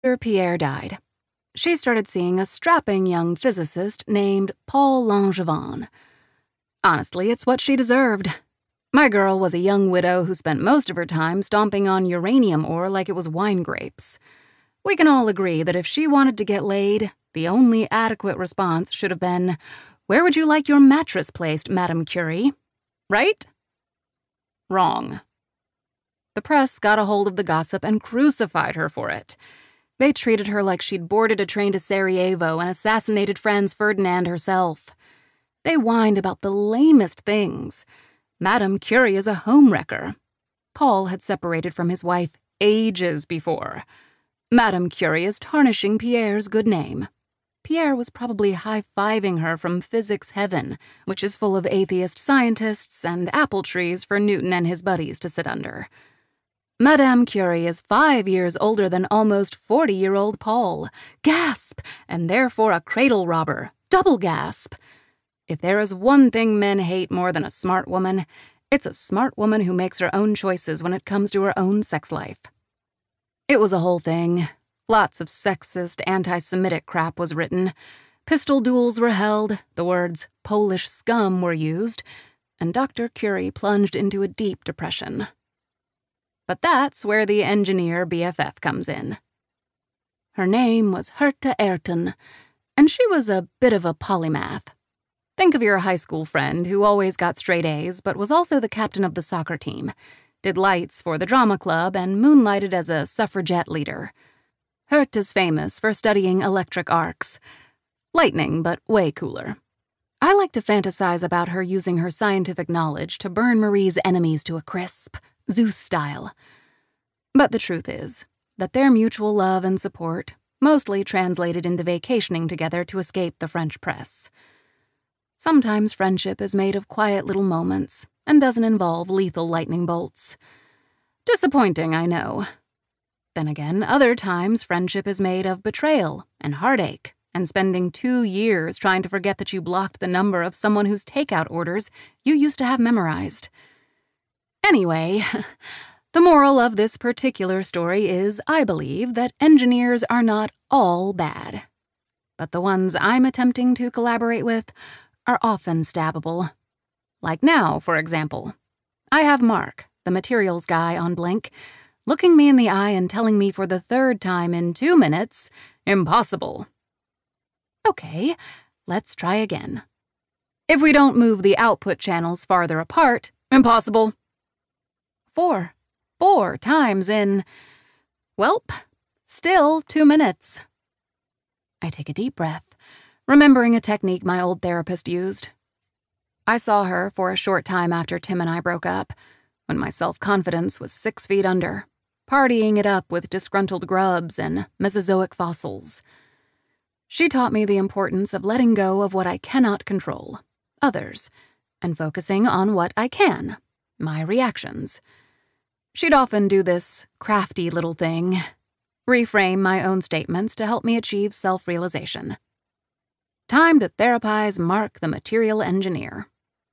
After Pierre died, she started seeing a strapping young physicist named Paul Langevin. Honestly, it's what she deserved. My girl was a young widow who spent most of her time stomping on uranium ore like it was wine grapes. We can all agree that if she wanted to get laid, the only adequate response should have been, "Where would you like your mattress placed, Madame Curie?" Right? Wrong. The press got a hold of the gossip and crucified her for it. They treated her like she'd boarded a train to Sarajevo and assassinated Franz Ferdinand herself. They whined about the lamest things. Madame Curie is a homewrecker. Paul had separated from his wife ages before. Madame Curie is tarnishing Pierre's good name. Pierre was probably high-fiving her from physics heaven, which is full of atheist scientists and apple trees for Newton and his buddies to sit under. Madame Curie is 5 years older than almost 40-year-old Paul. Gasp! And therefore a cradle robber. Double gasp! If there is one thing men hate more than a smart woman, it's a smart woman who makes her own choices when it comes to her own sex life. It was a whole thing. Lots of sexist, anti-Semitic crap was written. Pistol duels were held, the words Polish scum were used, and Dr. Curie plunged into a deep depression. But that's where the engineer BFF comes in. Her name was Herta Ayrton, and she was a bit of a polymath. Think of your high school friend who always got straight A's but was also the captain of the soccer team, did lights for the drama club, and moonlighted as a suffragette leader. Herta's famous for studying electric arcs. Lightning, but way cooler. I like to fantasize about her using her scientific knowledge to burn Marie's enemies to a crisp, Zeus style. But the truth is that their mutual love and support mostly translated into vacationing together to escape the French press. Sometimes friendship is made of quiet little moments and doesn't involve lethal lightning bolts. Disappointing, I know. Then again, other times friendship is made of betrayal and heartache and spending 2 years trying to forget that you blocked the number of someone whose takeout orders you used to have memorized. Anyway, the moral of this particular story is, I believe, that engineers are not all bad. But the ones I'm attempting to collaborate with are often stabbable. Like now, for example. I have Mark, the materials guy on Blink, looking me in the eye and telling me for the 3rd time in 2 minutes, impossible. Okay, let's try again. If we don't move the output channels farther apart, impossible. 4 times in, welp, still 2 minutes. I take a deep breath, remembering a technique my old therapist used. I saw her for a short time after Tim and I broke up, when my self-confidence was 6 feet under, partying it up with disgruntled grubs and Mesozoic fossils. She taught me the importance of letting go of what I cannot control, others, and focusing on what I can, my reactions. She'd often do this crafty little thing, reframe my own statements to help me achieve self-realization. Time to therapize Mark the material engineer.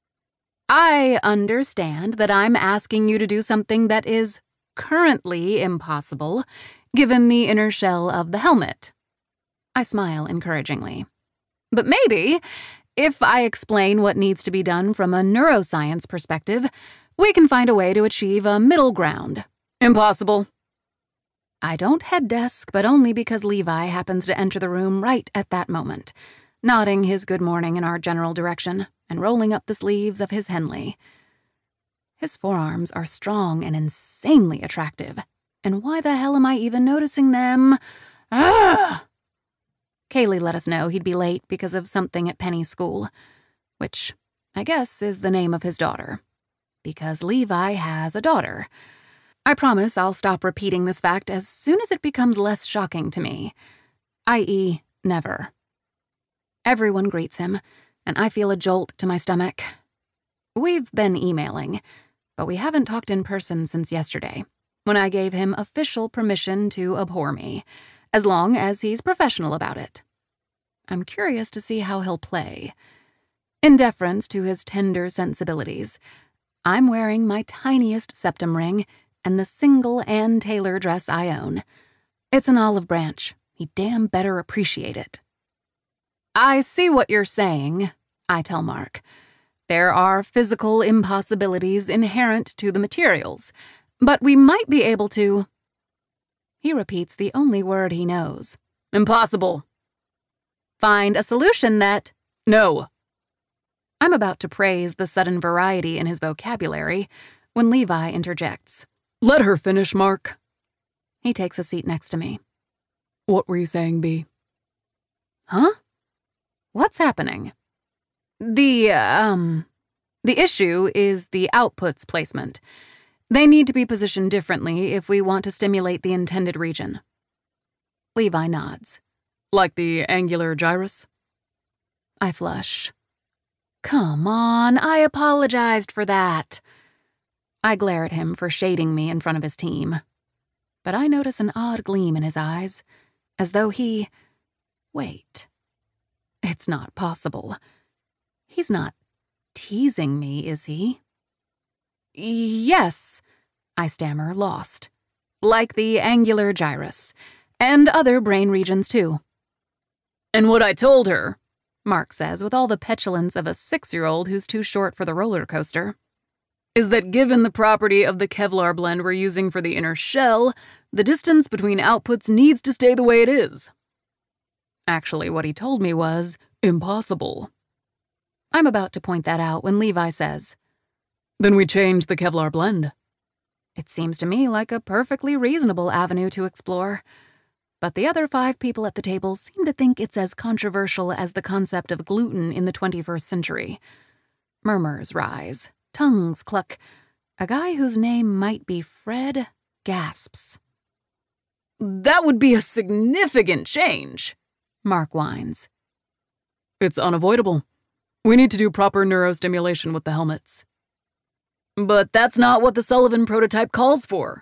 I understand that I'm asking you to do something that is currently impossible, given the inner shell of the helmet. I smile encouragingly. But maybe, if I explain what needs to be done from a neuroscience perspective, we can find a way to achieve a middle ground. Impossible. I don't head desk, but only because Levi happens to enter the room right at that moment, nodding his good morning in our general direction and rolling up the sleeves of his Henley. His forearms are strong and insanely attractive, and why the hell am I even noticing them? Ah! Kaylee let us know he'd be late because of something at Penny's school, which I guess is the name of his daughter. Because Levi has a daughter. I promise I'll stop repeating this fact as soon as it becomes less shocking to me, i.e., never. Everyone greets him, and I feel a jolt to my stomach. We've been emailing, but we haven't talked in person since yesterday, when I gave him official permission to abhor me, as long as he's professional about it. I'm curious to see how he'll play. In deference to his tender sensibilities, I'm wearing my tiniest septum ring and the single Ann Taylor dress I own. It's an olive branch. He damn better appreciate it. I see what you're saying, I tell Mark. There are physical impossibilities inherent to the materials, but we might be able to... He repeats the only word he knows. Impossible. Find a solution that... No. I'm about to praise the sudden variety in his vocabulary when Levi interjects. Let her finish, Mark. He takes a seat next to me. What were you saying, B? Huh? What's happening? The issue is the output's placement. They need to be positioned differently if we want to stimulate the intended region. Levi nods. Like the angular gyrus? I flush. Come on, I apologized for that. I glare at him for shading me in front of his team. But I notice an odd gleam in his eyes, as though he... Wait. It's not possible. He's not teasing me, is he? Yes, I stammer, lost. Like the angular gyrus, and other brain regions too. And what I told her, Mark says with all the petulance of a 6-year-old who's too short for the roller coaster, is that given the property of the Kevlar blend we're using for the inner shell, the distance between outputs needs to stay the way it is. Actually, what he told me was impossible. I'm about to point that out when Levi says, Then we change the Kevlar blend. It seems to me like a perfectly reasonable avenue to explore. But the other 5 people at the table seem to think it's as controversial as the concept of gluten in the 21st century. Murmurs rise. Tongues cluck. A guy whose name might be Fred gasps. That would be a significant change, Mark whines. It's unavoidable. We need to do proper neurostimulation with the helmets. But that's not what the Sullivan prototype calls for.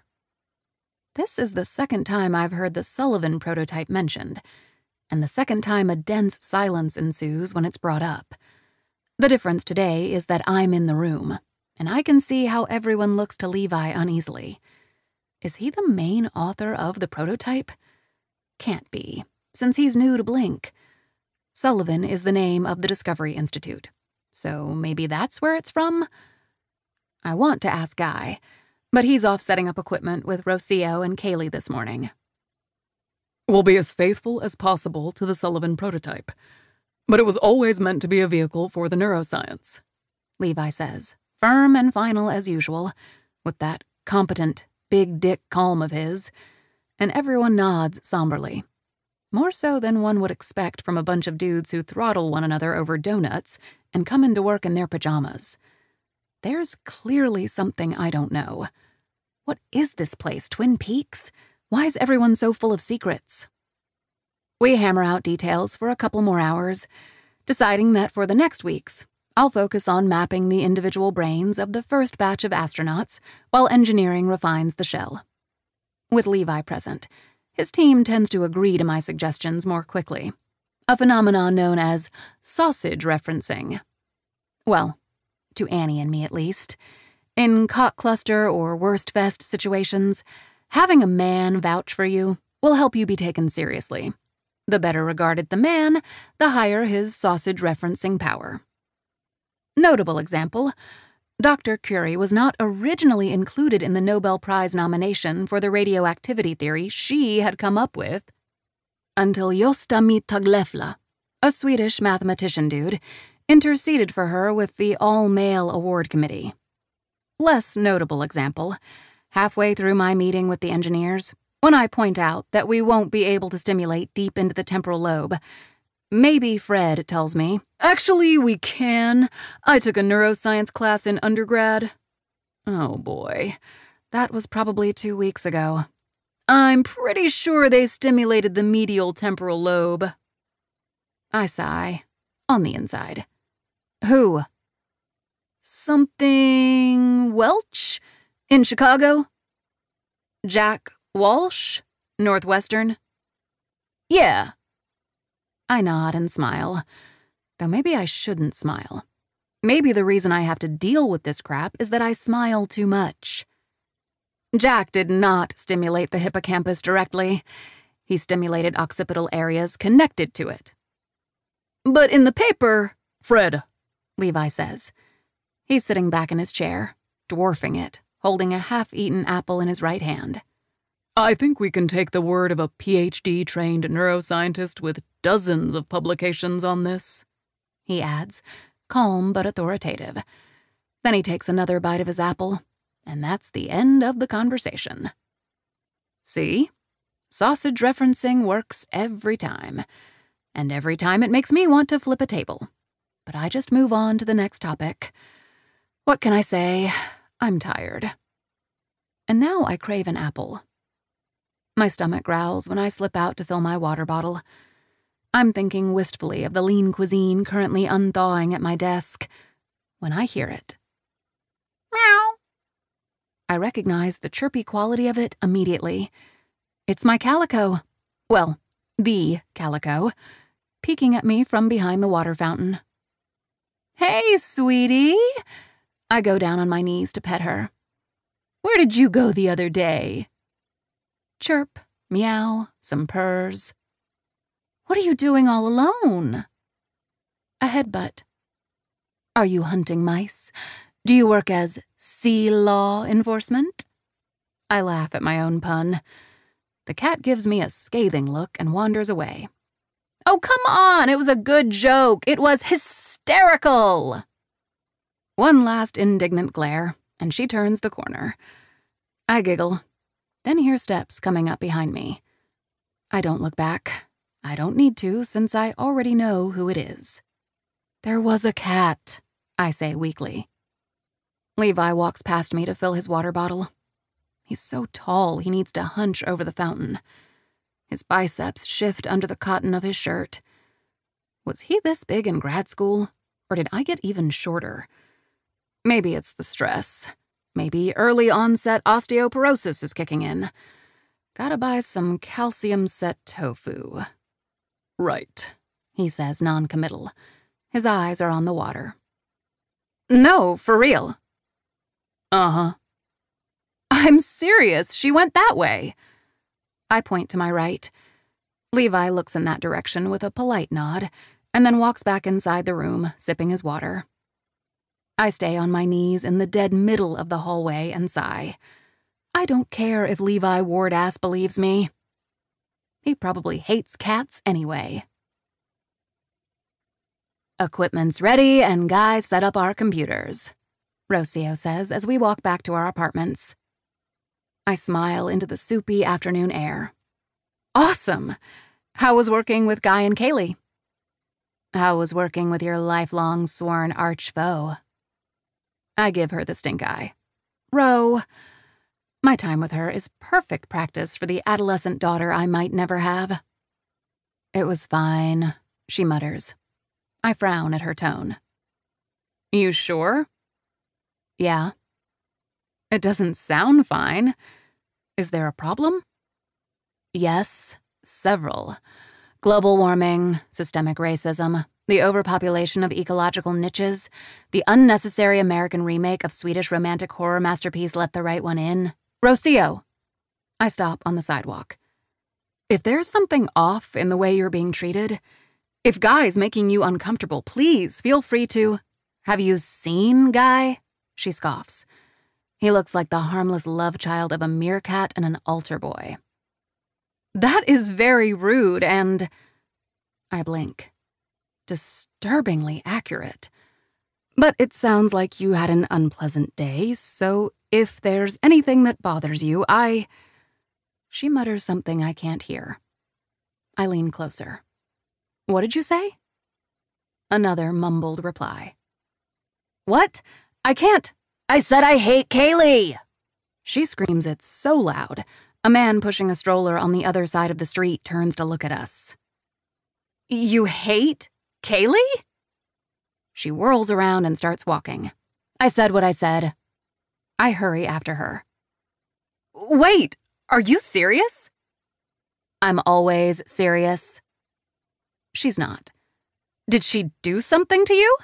This is the second time I've heard the Sullivan prototype mentioned, and the second time a dense silence ensues when it's brought up. The difference today is that I'm in the room, and I can see how everyone looks to Levi uneasily. Is he the main author of the prototype? Can't be, since he's new to Blink. Sullivan is the name of the Discovery Institute, so maybe that's where it's from? I want to ask Guy, but he's off setting up equipment with Rocio and Kaylee this morning. We'll be as faithful as possible to the Sullivan prototype, but it was always meant to be a vehicle for the neuroscience, Levi says, firm and final as usual, with that competent, big dick calm of his, and everyone nods somberly. More so than one would expect from a bunch of dudes who throttle one another over donuts and come into work in their pajamas. There's clearly something I don't know. What is this place, Twin Peaks? Why is everyone so full of secrets? We hammer out details for a couple more hours, deciding that for the next weeks, I'll focus on mapping the individual brains of the first batch of astronauts while engineering refines the shell. With Levi present, his team tends to agree to my suggestions more quickly, a phenomenon known as sausage referencing. Well, to Annie and me at least. In cock cluster or worst fest situations, having a man vouch for you will help you be taken seriously. The better regarded the man, the higher his sausage referencing power. Notable example, Dr. Curie was not originally included in the Nobel Prize nomination for the radioactivity theory she had come up with until Gösta Mittag-Leffler, a Swedish mathematician dude, interceded for her with the all-male award committee. Less notable example, halfway through my meeting with the engineers, when I point out that we won't be able to stimulate deep into the temporal lobe, maybe Fred tells me, Actually, we can. I took a neuroscience class in undergrad. Oh boy, that was probably 2 weeks ago. I'm pretty sure they stimulated the medial temporal lobe. I sigh, on the inside. Who? Something Welch? In Chicago? Jack Walsh? Northwestern? Yeah. I nod and smile, though maybe I shouldn't smile. Maybe the reason I have to deal with this crap is that I smile too much. Jack did not stimulate the hippocampus directly. He stimulated occipital areas connected to it. But in the paper, Fred, Levi says. He's sitting back in his chair, dwarfing it, holding a half-eaten apple in his right hand. I think we can take the word of a PhD-trained neuroscientist with dozens of publications on this, he adds, calm but authoritative. Then he takes another bite of his apple, and that's the end of the conversation. See? Sausage referencing works every time. And every time it makes me want to flip a table. But I just move on to the next topic. What can I say? I'm tired. And now I crave an apple. My stomach growls when I slip out to fill my water bottle. I'm thinking wistfully of the lean cuisine currently unthawing at my desk when I hear it. Meow. I recognize the chirpy quality of it immediately. It's my calico. Well, the calico, peeking at me from behind the water fountain. Hey, sweetie. I go down on my knees to pet her. Where did you go the other day? Chirp, meow, some purrs. What are you doing all alone? A headbutt. Are you hunting mice? Do you work as sea law enforcement? I laugh at my own pun. The cat gives me a scathing look and wanders away. Oh, come on! It was a good joke! It was hysterical! One last indignant glare, and she turns the corner. I giggle, then hear steps coming up behind me. I don't look back. I don't need to, since I already know who it is. There was a cat, I say weakly. Levi walks past me to fill his water bottle. He's so tall he needs to hunch over the fountain. His biceps shift under the cotton of his shirt. Was he this big in grad school, or did I get even shorter? Maybe it's the stress. Maybe early onset osteoporosis is kicking in. Gotta buy some calcium-set tofu. Right, he says non-committal. His eyes are on the water. No, for real. Uh-huh. I'm serious. She went that way. I point to my right. Levi looks in that direction with a polite nod, and then walks back inside the room, sipping his water. I stay on my knees in the dead middle of the hallway and sigh. I don't care if Levi Wardass believes me. He probably hates cats anyway. Equipment's ready and guys set up our computers, Rocio says as we walk back to our apartments. I smile into the soupy afternoon air. Awesome! How was working with Guy and Kaylee? How was working with your lifelong sworn arch foe? I give her the stink eye. Ro, my time with her is perfect practice for the adolescent daughter I might never have. It was fine, she mutters. I frown at her tone. You sure? Yeah. It doesn't sound fine. Is there a problem? Yes, several. Global warming, systemic racism, the overpopulation of ecological niches, the unnecessary American remake of Swedish romantic horror masterpiece Let the Right One In. Rocio! I stop on the sidewalk. If there's something off in the way you're being treated, if Guy's making you uncomfortable, please feel free to... Have you seen Guy? She scoffs. He looks like the harmless love child of a meerkat and an altar boy. That is very rude and... I blink. Disturbingly accurate. But it sounds like you had an unpleasant day, so if there's anything that bothers you, She mutters something I can't hear. I lean closer. What did you say? Another mumbled reply. What? I can't. I said I hate Kaylee! She screams it so loud, a man pushing a stroller on the other side of the street turns to look at us. You hate Kaylee? She whirls around and starts walking. I said what I said. I hurry after her. Wait, are you serious? I'm always serious. She's not. Did she do something to you?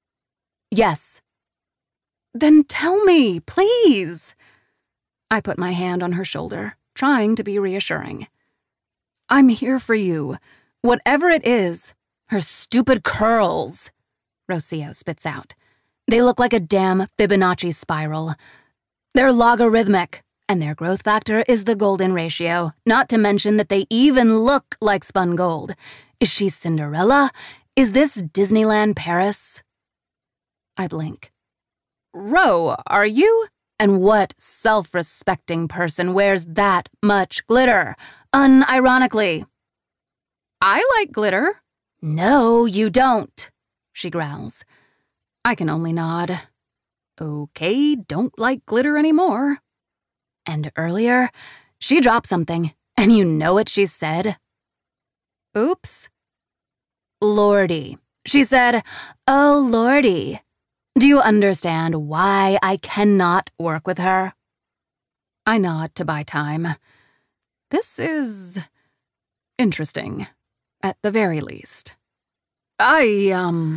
Yes. Then tell me, please. I put my hand on her shoulder, trying to be reassuring. I'm here for you. Whatever it is. Her stupid curls, Rocio spits out. They look like a damn Fibonacci spiral. They're logarithmic, and their growth factor is the golden ratio, not to mention that they even look like spun gold. Is she Cinderella? Is this Disneyland Paris? I blink. Ro, are you? And what self-respecting person wears that much glitter? Unironically. I like glitter. No, you don't, she growls. I can only nod. Okay, don't like glitter anymore. And earlier, she dropped something, and you know what she said? Oops. Lordy. She said, "Oh, Lordy." Do you understand why I cannot work with her? I nod to buy time. This is interesting, at the very least. I,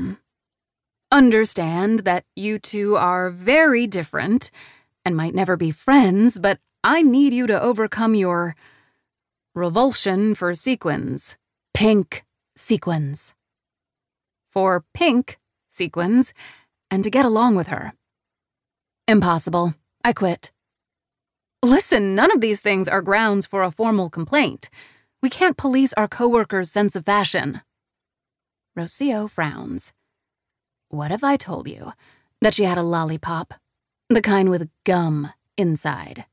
understand that you two are very different and might never be friends, but I need you to overcome your revulsion for sequins. Pink sequins. For pink sequins, and to get along with her. Impossible. I quit. Listen, none of these things are grounds for a formal complaint. We can't police our coworkers' sense of fashion. Rocio frowns. What if I told you that she had a lollipop? The kind with gum inside.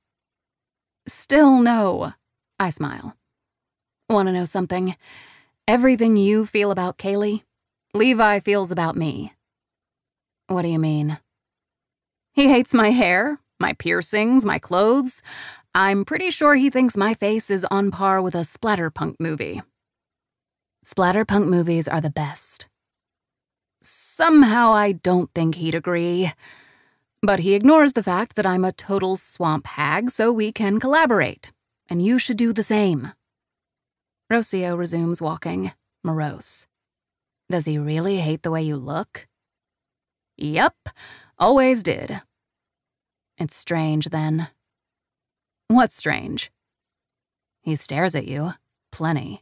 Still no. I smile. Want to know something? Everything you feel about Kaylee, Levi feels about me. What do you mean? He hates my hair, my piercings, my clothes. I'm pretty sure he thinks my face is on par with a splatterpunk movie. Splatterpunk movies are the best. Somehow I don't think he'd agree. But he ignores the fact that I'm a total swamp hag, so we can collaborate. And you should do the same. Rocio resumes walking, morose. Does he really hate the way you look? Yep, always did. It's strange, then. What's strange? He stares at you. Plenty.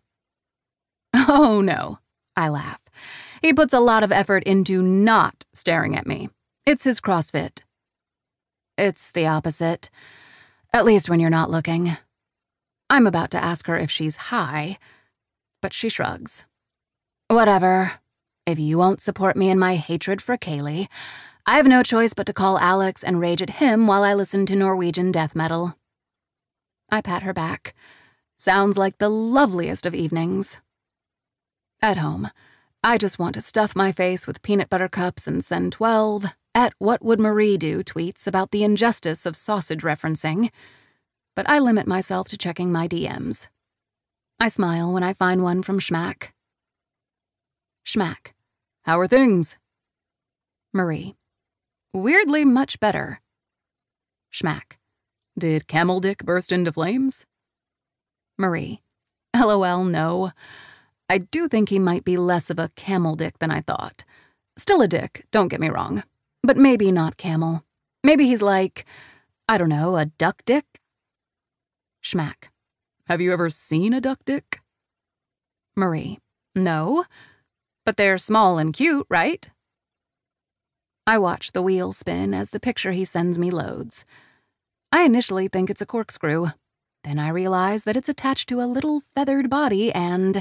Oh, no. I laugh. He puts a lot of effort into not staring at me. It's his CrossFit. It's the opposite. At least when you're not looking. I'm about to ask her if she's high, but she shrugs. Whatever. If you won't support me in my hatred for Kaylee, I have no choice but to call Alex and rage at him while I listen to Norwegian death metal. I pat her back. Sounds like the loveliest of evenings. At home, I just want to stuff my face with peanut butter cups and send 12 at what would Marie do tweets about the injustice of sausage referencing, but I limit myself to checking my DMs. I smile when I find one from Schmack. Schmack. How are things? Marie. Weirdly much better. Schmack. Did Camel Dick burst into flames? Marie. LOL, no. I do think he might be less of a camel dick than I thought. Still a dick, don't get me wrong. But maybe not camel. Maybe he's like, I don't know, a duck dick? Schmack. Have you ever seen a duck dick? Marie. No. But they're small and cute, right? I watch the wheel spin as the picture he sends me loads. I initially think it's a corkscrew. Then I realize that it's attached to a little feathered body and...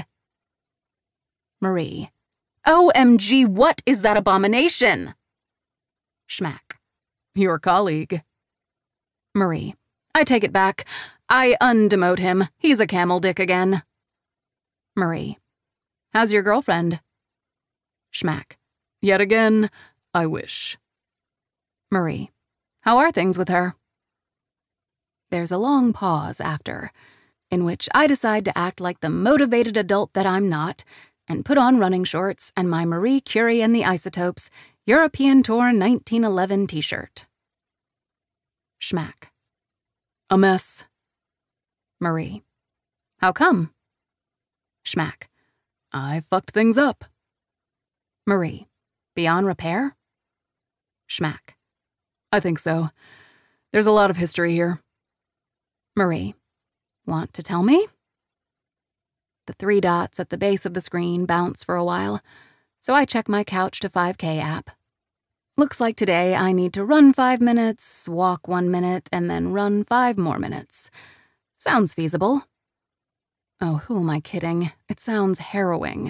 Marie. OMG, what is that abomination? Schmack. Your colleague. Marie. I take it back. I undemote him. He's a camel dick again. Marie. How's your girlfriend? Schmack. Yet again, I wish. Marie. How are things with her? There's a long pause after, in which I decide to act like the motivated adult that I'm not, and put on running shorts and my Marie Curie and the Isotopes European Tour 1911 t-shirt. Schmack. A mess. Marie. How come? Schmack. I fucked things up. Marie. Beyond repair? Schmack. I think so. There's a lot of history here. Marie. Want to tell me? The 3 dots at the base of the screen bounce for a while, so I check my Couch to 5K app. Looks like today I need to run 5 minutes, walk 1 minute, and then run 5 more minutes. Sounds feasible. Oh, who am I kidding? It sounds harrowing.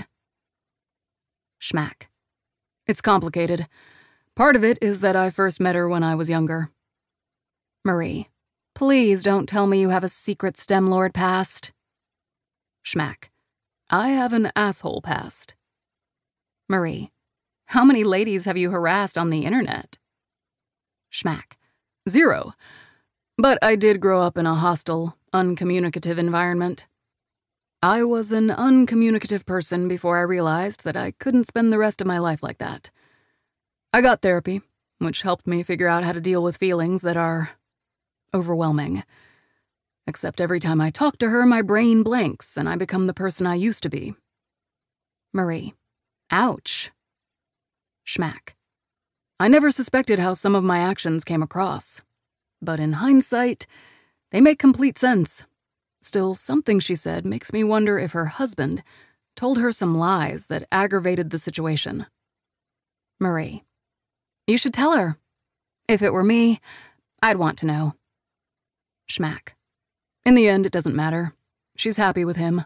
Schmack. It's complicated. Part of it is that I first met her when I was younger. Marie. Please don't tell me you have a secret STEM Lord past. Schmack. I have an asshole past. Marie. How many ladies have you harassed on the internet? Schmack. 0. But I did grow up in a hostile, uncommunicative environment. I was an uncommunicative person before I realized that I couldn't spend the rest of my life like that. I got therapy, which helped me figure out how to deal with feelings that are overwhelming. Except every time I talk to her, my brain blanks and I become the person I used to be. Marie. Ouch. Schmack. I never suspected how some of my actions came across. But in hindsight, they make complete sense. Still, something she said makes me wonder if her husband told her some lies that aggravated the situation. Marie. You should tell her. If it were me, I'd want to know. Schmack. In the end, it doesn't matter. She's happy with him.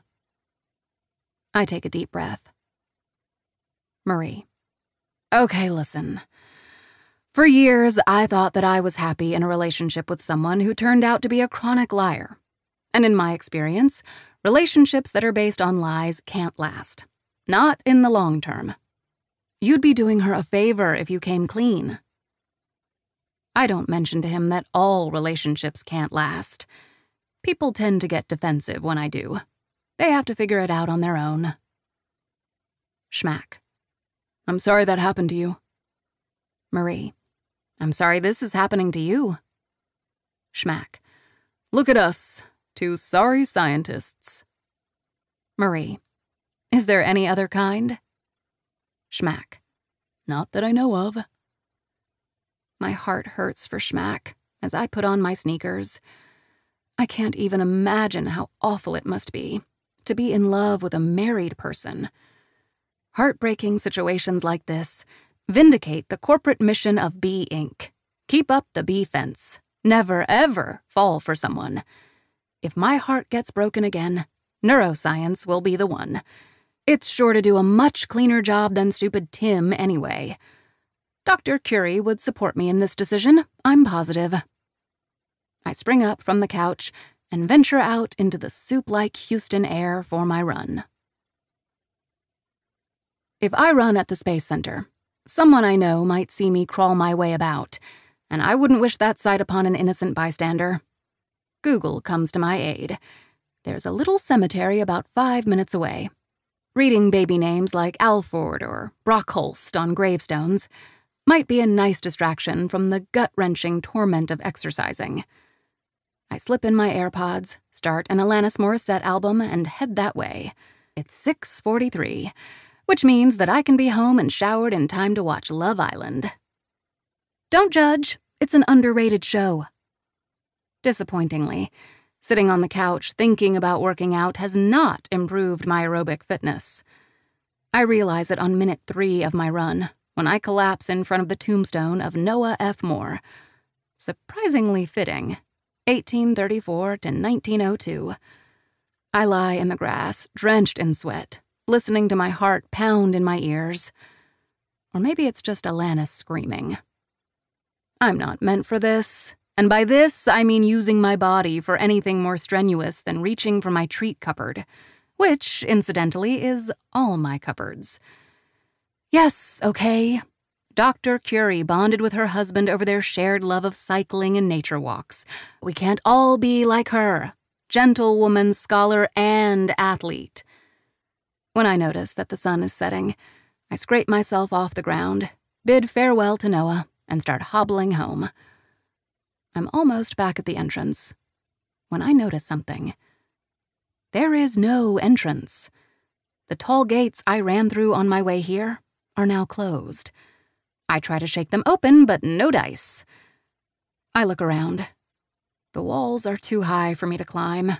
I take a deep breath. Marie. Okay, listen. For years, I thought that I was happy in a relationship with someone who turned out to be a chronic liar. And in my experience, relationships that are based on lies can't last. Not in the long term. You'd be doing her a favor if you came clean. I don't mention to him that all relationships can't last. People tend to get defensive when I do. They have to figure it out on their own. Schmack. I'm sorry that happened to you. Marie. I'm sorry this is happening to you. Schmack. Look at us, 2 sorry scientists. Marie. Is there any other kind? Schmack. Not that I know of. My heart hurts for Schmack as I put on my sneakers. I can't even imagine how awful it must be to be in love with a married person. Heartbreaking situations like this vindicate the corporate mission of B Inc. Keep up the B fence. Never, ever fall for someone. If my heart gets broken again, neuroscience will be the one. It's sure to do a much cleaner job than stupid Tim anyway. Dr. Curie would support me in this decision, I'm positive. I spring up from the couch and venture out into the soup-like Houston air for my run. If I run at the Space Center, someone I know might see me crawl my way about, and I wouldn't wish that sight upon an innocent bystander. Google comes to my aid. There's a little cemetery about 5 minutes away. Reading baby names like Alford or Brockholst on gravestones might be a nice distraction from the gut-wrenching torment of exercising. I slip in my AirPods, start an Alanis Morissette album, and head that way. It's 6:43, which means that I can be home and showered in time to watch Love Island. Don't judge, it's an underrated show. Disappointingly, sitting on the couch thinking about working out has not improved my aerobic fitness. I realize it on minute 3 of my run, when I collapse in front of the tombstone of Noah F. Moore. Surprisingly fitting. 1834 to 1902. I lie in the grass, drenched in sweat, listening to my heart pound in my ears. Or maybe it's just Alanis screaming. I'm not meant for this, and by this I mean using my body for anything more strenuous than reaching for my treat cupboard, which, incidentally, is all my cupboards. Yes, okay. Dr. Curie bonded with her husband over their shared love of cycling and nature walks. We can't all be like her. Gentlewoman, scholar, and athlete. When I notice that the sun is setting, I scrape myself off the ground, bid farewell to Noah, and start hobbling home. I'm almost back at the entrance when I notice something. There is no entrance. The tall gates I ran through on my way here are now closed. I try to shake them open, but no dice. I look around. The walls are too high for me to climb.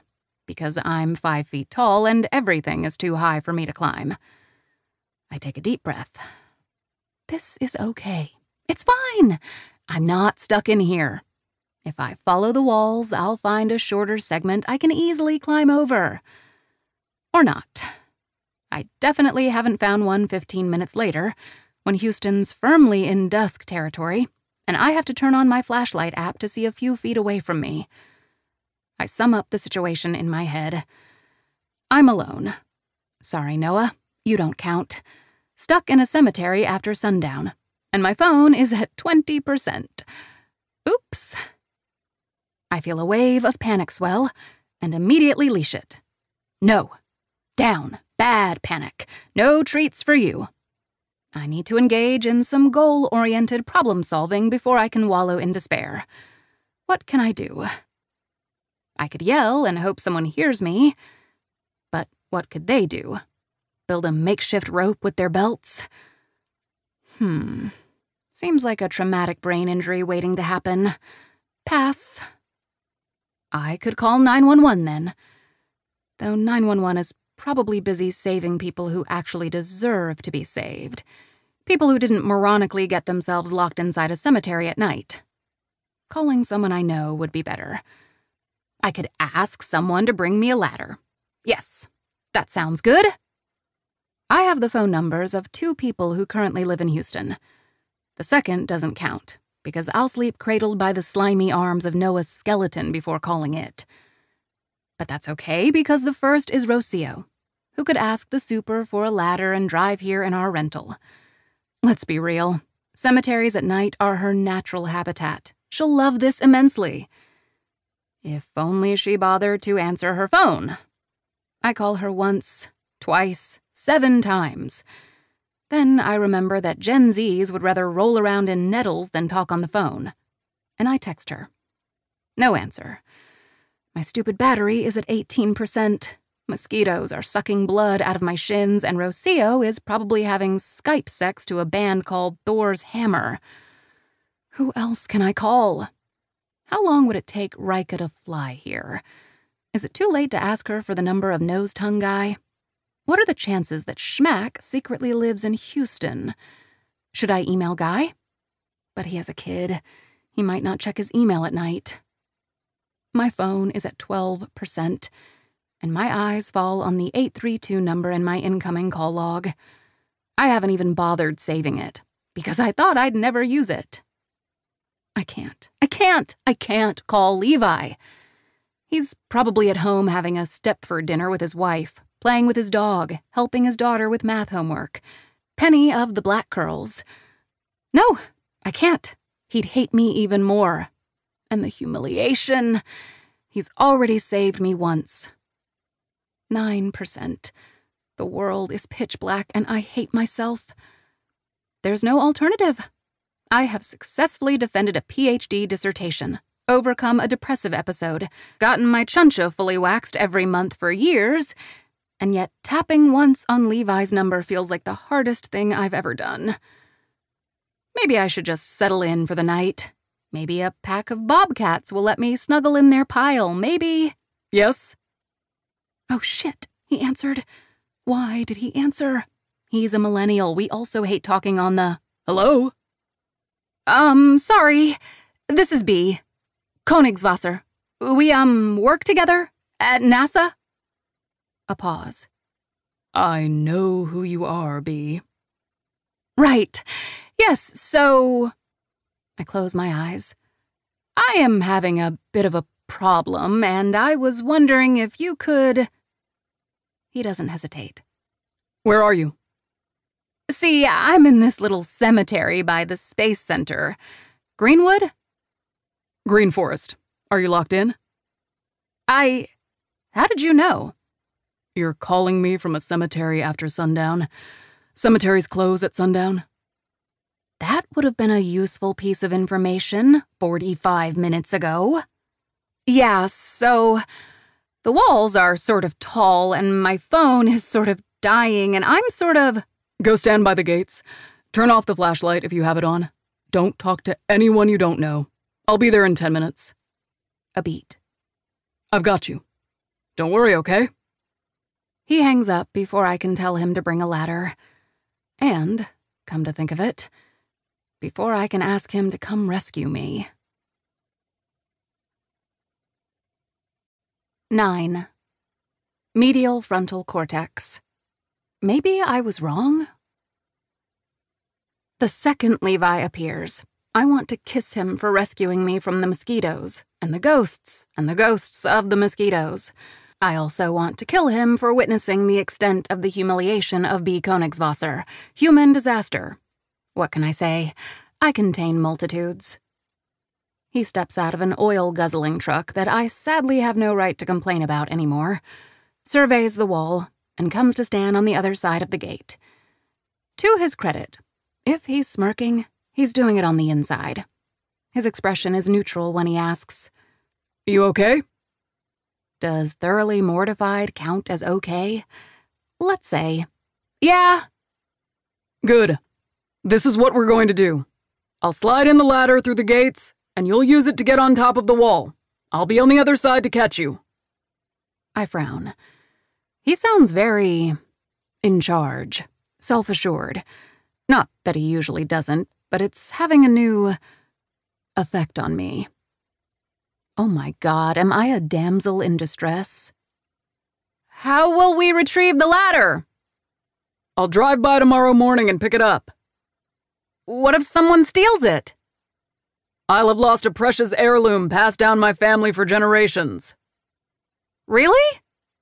because I'm 5 feet tall and everything is too high for me to climb. I take a deep breath. This is okay. It's fine. I'm not stuck in here. If I follow the walls, I'll find a shorter segment I can easily climb over. Or not. I definitely haven't found one 15 minutes later, when Houston's firmly in dusk territory, and I have to turn on my flashlight app to see a few feet away from me. I sum up the situation in my head. I'm alone. Sorry, Noah, you don't count. Stuck in a cemetery after sundown, and my phone is at 20%. Oops. I feel a wave of panic swell and immediately leash it. No. Down. Bad panic. No treats for you. I need to engage in some goal-oriented problem-solving before I can wallow in despair. What can I do? I could yell and hope someone hears me, but what could they do? Build a makeshift rope with their belts? Seems like a traumatic brain injury waiting to happen. Pass. I could call 911 then. Though 911 is probably busy saving people who actually deserve to be saved. People who didn't moronically get themselves locked inside a cemetery at night. Calling someone I know would be better. I could ask someone to bring me a ladder. Yes, that sounds good. I have the phone numbers of 2 people who currently live in Houston. The second doesn't count, because I'll sleep cradled by the slimy arms of Noah's skeleton before calling it. But that's okay, because the first is Rocio, who could ask the super for a ladder and drive here in our rental. Let's be real. Cemeteries at night are her natural habitat. She'll love this immensely. If only she bothered to answer her phone. I call her once, twice, 7 times. Then I remember that Gen Zs would rather roll around in nettles than talk on the phone. And I text her. No answer. My stupid battery is at 18%. Mosquitoes are sucking blood out of my shins, and Rocio is probably having Skype sex to a band called Thor's Hammer. Who else can I call? How long would it take Rika to fly here? Is it too late to ask her for the number of Nose Tongue Guy? What are the chances that Schmack secretly lives in Houston? Should I email Guy? But he has a kid. He might not check his email at night. My phone is at 12%, and my eyes fall on the 832 number in my incoming call log. I haven't even bothered saving it, because I thought I'd never use it. I can't call Levi. He's probably at home having a Stepford dinner with his wife, playing with his dog, helping his daughter with math homework. Penny of the Black Curls. No, I can't. He'd hate me even more. And the humiliation. He's already saved me once. 9%. The world is pitch black and I hate myself. There's no alternative. I have successfully defended a PhD dissertation, overcome a depressive episode, gotten my chuncha fully waxed every month for years, and yet tapping once on Levi's number feels like the hardest thing I've ever done. Maybe I should just settle in for the night. Maybe a pack of bobcats will let me snuggle in their pile. Maybe... Yes? Oh, shit, he answered. Why did he answer? He's a millennial. We also hate talking on the... Hello? Sorry. This is B. Königswasser. We, work together? At NASA? A pause. I know who you are, B. Right. Yes, so... I close my eyes. I am having a bit of a problem, and I was wondering if you could... He doesn't hesitate. Where are you? See, I'm in this little cemetery by the Space Center. Greenwood? Green Forest. Are you locked in? How did you know? You're calling me from a cemetery after sundown. Cemeteries close at sundown. That would have been a useful piece of information 45 minutes ago. Yeah, so the walls are sort of tall and my phone is sort of dying and I'm sort of... Go stand by the gates. Turn off the flashlight if you have it on. Don't talk to anyone you don't know. I'll be there in 10 minutes. A beat. I've got you. Don't worry, okay? He hangs up before I can tell him to bring a ladder. And, come to think of it, before I can ask him to come rescue me. 9. Medial frontal cortex. Maybe I was wrong? The second Levi appears, I want to kiss him for rescuing me from the mosquitoes, and the ghosts of the mosquitoes. I also want to kill him for witnessing the extent of the humiliation of B. Königswasser, human disaster. What can I say? I contain multitudes. He steps out of an oil-guzzling truck that I sadly have no right to complain about anymore, surveys the wall, and comes to stand on the other side of the gate. To his credit, if he's smirking, he's doing it on the inside. His expression is neutral when he asks, "You okay?" Does thoroughly mortified count as okay? Let's say, yeah. Good. This is what we're going to do. I'll slide in the ladder through the gates, and you'll use it to get on top of the wall. I'll be on the other side to catch you. I frown. He sounds very in charge, self-assured. Not that he usually doesn't, but it's having a new effect on me. Oh my God, am I a damsel in distress? How will we retrieve the ladder? I'll drive by tomorrow morning and pick it up. What if someone steals it? I'll have lost a precious heirloom passed down my family for generations. Really?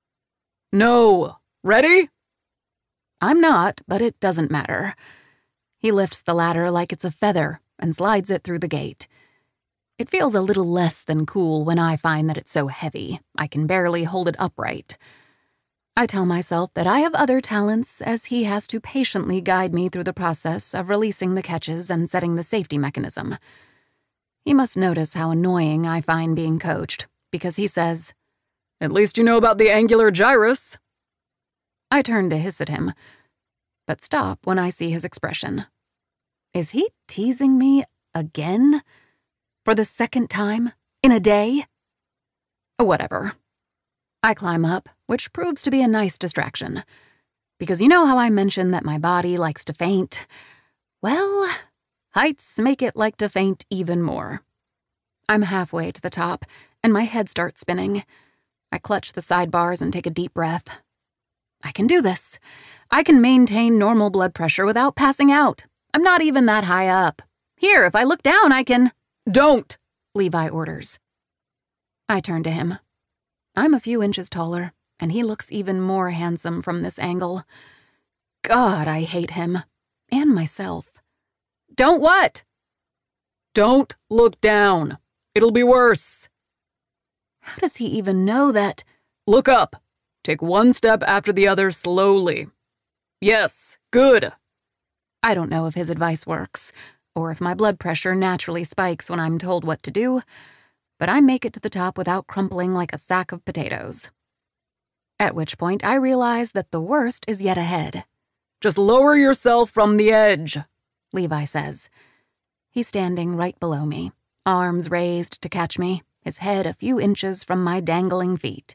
No. Ready? I'm not, but it doesn't matter. He lifts the ladder like it's a feather and slides it through the gate. It feels a little less than cool when I find that it's so heavy, I can barely hold it upright. I tell myself that I have other talents, as he has to patiently guide me through the process of releasing the catches and setting the safety mechanism. He must notice how annoying I find being coached, because he says, "At least you know about the angular gyrus." I turn to hiss at him, but stop when I see his expression. Is he teasing me again? For the second time? In a day? Whatever. I climb up, which proves to be a nice distraction. Because you know how I mentioned that my body likes to faint? Well, heights make it like to faint even more. I'm halfway to the top, and my head starts spinning. I clutch the sidebars and take a deep breath. I can do this. I can maintain normal blood pressure without passing out. I'm not even that high up. Here, if I look down, I can— "Don't!" Levi orders. I turn to him. I'm a few inches taller, and he looks even more handsome from this angle. God, I hate him. And myself. Don't what? "Don't look down. It'll be worse." How does he even know that? "Look up. Take one step after the other slowly. Yes, good." I don't know if his advice works, or if my blood pressure naturally spikes when I'm told what to do, but I make it to the top without crumpling like a sack of potatoes. At which point I realize that the worst is yet ahead. "Just lower yourself from the edge," Levi says. He's standing right below me, arms raised to catch me, his head a few inches from my dangling feet.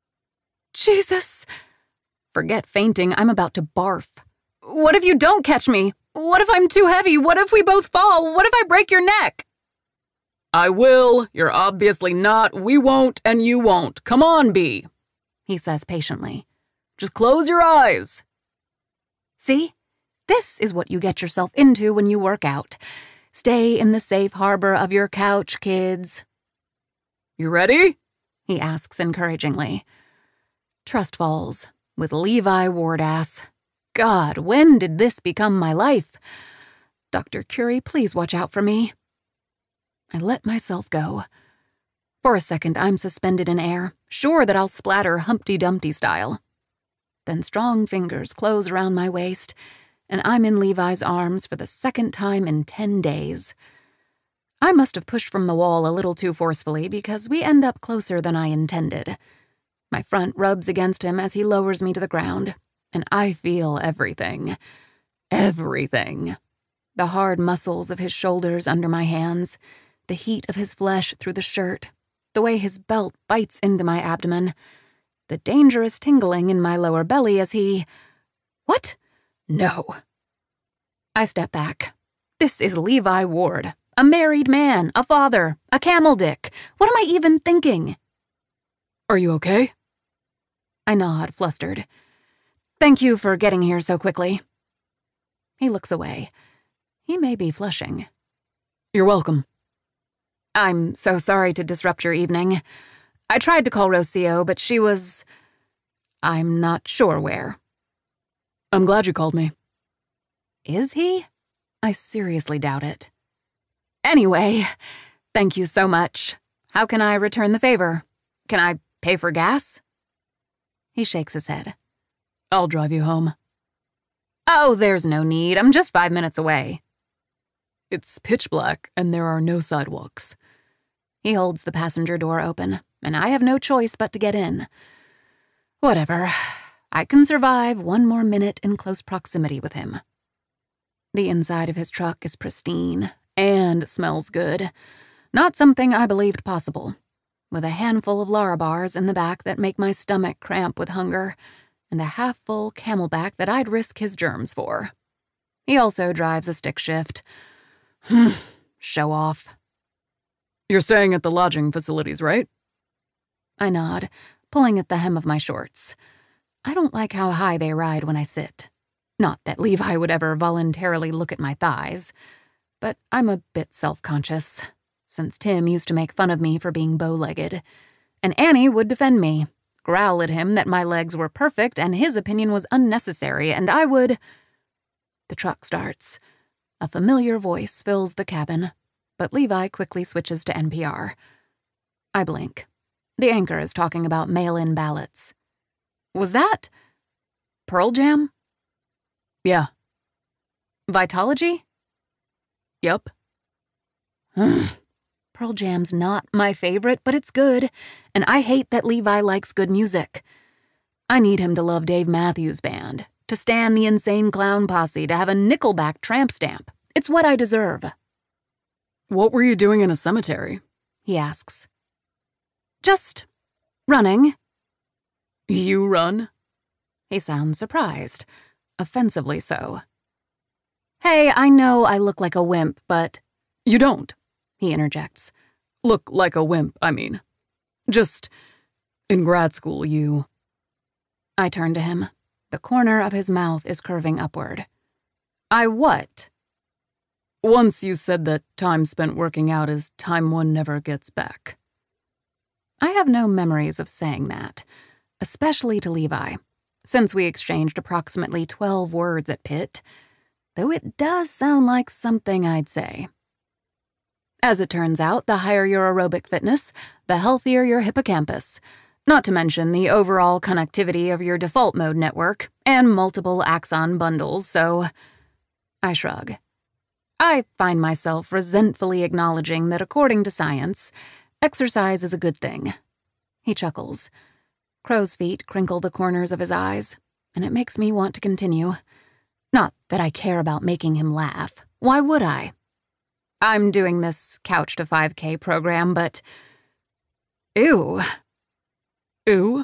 Jesus! Forget fainting, I'm about to barf. What if you don't catch me? What if I'm too heavy? What if we both fall? What if I break your neck? "I will. You're obviously not. We won't, and you won't. Come on, Bee," he says patiently. "Just close your eyes." See? This is what you get yourself into when you work out. Stay in the safe harbor of your couch, kids. "You ready?" he asks encouragingly. Trust falls, with Levi Wardass. God, when did this become my life? Dr. Curie, please watch out for me. I let myself go. For a second, I'm suspended in air, sure that I'll splatter Humpty Dumpty style. Then strong fingers close around my waist, and I'm in Levi's arms for the second time in 10 days. I must have pushed from the wall a little too forcefully because we end up closer than I intended. My front rubs against him as he lowers me to the ground, and I feel everything. Everything. The hard muscles of his shoulders under my hands, the heat of his flesh through the shirt, the way his belt bites into my abdomen. the dangerous tingling in my lower belly as he... What? No. I step back. This is Levi Ward, a married man, a father, a camel dick. What am I even thinking? Are you okay? I nod, flustered. Thank you for getting here so quickly. He looks away. He may be flushing. You're welcome. I'm so sorry to disrupt your evening. I tried to call Rocio, but she was... I'm not sure where. I'm glad you called me. Is he? I seriously doubt it. Anyway, thank you so much. How can I return the favor? Can I pay for gas? He shakes his head. I'll drive you home. Oh, there's no need. I'm just 5 minutes away. It's pitch black and there are no sidewalks. He holds the passenger door open, and I have no choice but to get in. Whatever. I can survive 1 more minute in close proximity with him. The inside of his truck is pristine and smells good. Not something I believed possible. With a handful of Larabars in the back that make my stomach cramp with hunger, and a half-full Camelback that I'd risk his germs for. He also drives a stick shift. Show off. You're staying at the lodging facilities, right? I nod, pulling at the hem of my shorts. I don't like how high they ride when I sit. Not that Levi would ever voluntarily look at my thighs, but I'm a bit self-conscious, since Tim used to make fun of me for being bow-legged, and Annie would defend me, growl at him that my legs were perfect and his opinion was unnecessary, and I would... The truck starts. A familiar voice fills the cabin, but Levi quickly switches to NPR. I blink. The anchor is talking about mail-in ballots. Was that Pearl Jam? Yeah. Vitology? Yep. Pearl Jam's not my favorite, but it's good, and I hate that Levi likes good music. I need him to love Dave Matthews Band, to stan the Insane Clown Posse, to have a Nickelback tramp stamp. It's what I deserve. What were you doing in a cemetery? He asks. Just running. You run? He sounds surprised, offensively so. Hey, I know I look like a wimp, but... You don't, he interjects. Look like a wimp, I mean. Just, in grad school, you... I turn to him. The corner of his mouth is curving upward. I what? Once you said that time spent working out is time one never gets back. I have no memories of saying that, especially to Levi, since we exchanged approximately 12 words at Pitt, though it does sound like something I'd say. As it turns out, the higher your aerobic fitness, the healthier your hippocampus, not to mention the overall connectivity of your default mode network and multiple axon bundles, so I shrug. I find myself resentfully acknowledging that according to science, exercise is a good thing. He chuckles. Crow's feet crinkle the corners of his eyes, and it makes me want to continue. Not that I care about making him laugh. Why would I? I'm doing this Couch to 5K program, but... Ew. Ew?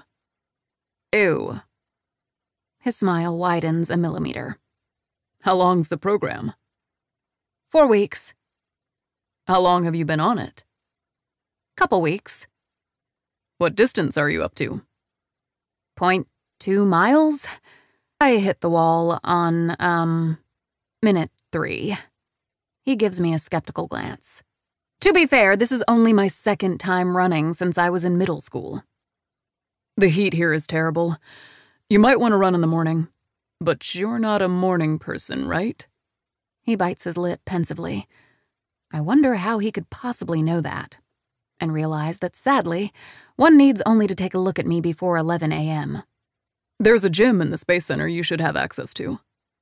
Ew. His smile widens a millimeter. How long's the program? 4 weeks. How long have you been on it? Couple weeks. What distance are you up to? 0.2 miles? I hit the wall on, minute 3. He gives me a skeptical glance. To be fair, this is only my 2nd time running since I was in middle school. The heat here is terrible. You might want to run in the morning. But you're not a morning person, right? He bites his lip pensively. I wonder how he could possibly know that, and realize that, sadly, one needs only to take a look at me before 11 a.m. There's a gym in the Space Center you should have access to.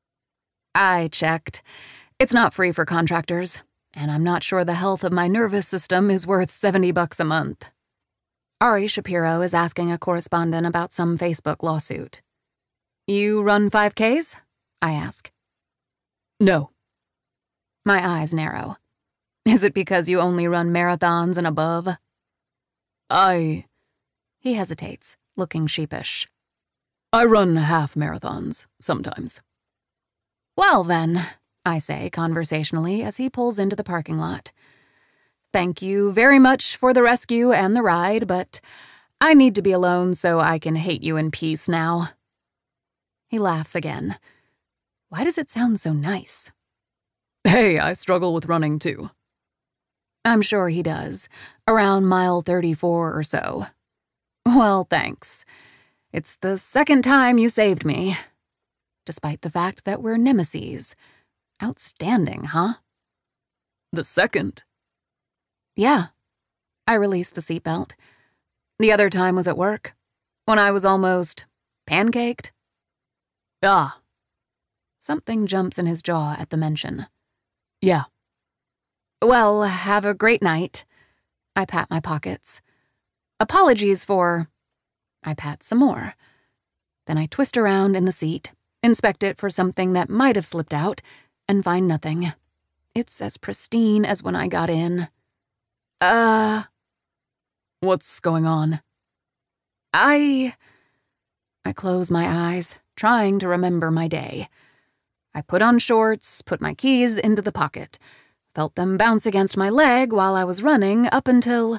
I checked. It's not free for contractors, and I'm not sure the health of my nervous system is worth $70 a month. Ari Shapiro is asking a correspondent about some Facebook lawsuit. You run 5Ks? I ask. No. My eyes narrow. Is it because you only run marathons and above? He hesitates, looking sheepish. I run half marathons, sometimes. Well then, I say conversationally as he pulls into the parking lot. Thank you very much for the rescue and the ride, but I need to be alone so I can hate you in peace now. He laughs again. Why does it sound so nice? Hey, I struggle with running too. I'm sure he does, around mile 34 or so. Well, thanks. It's the second time you saved me. Despite the fact that we're nemesis. Outstanding, huh? The second? Yeah. I released the seatbelt. The other time was at work, when I was almost pancaked. Ah. Something jumps in his jaw at the mention. Yeah. Well, have a great night. I pat my pockets. Apologies for... I pat some more. Then I twist around in the seat, inspect it for something that might have slipped out, and find nothing. It's as pristine as when I got in. What's going on? I close my eyes, trying to remember my day. I put on shorts, put my keys into the pocket, felt them bounce against my leg while I was running up until...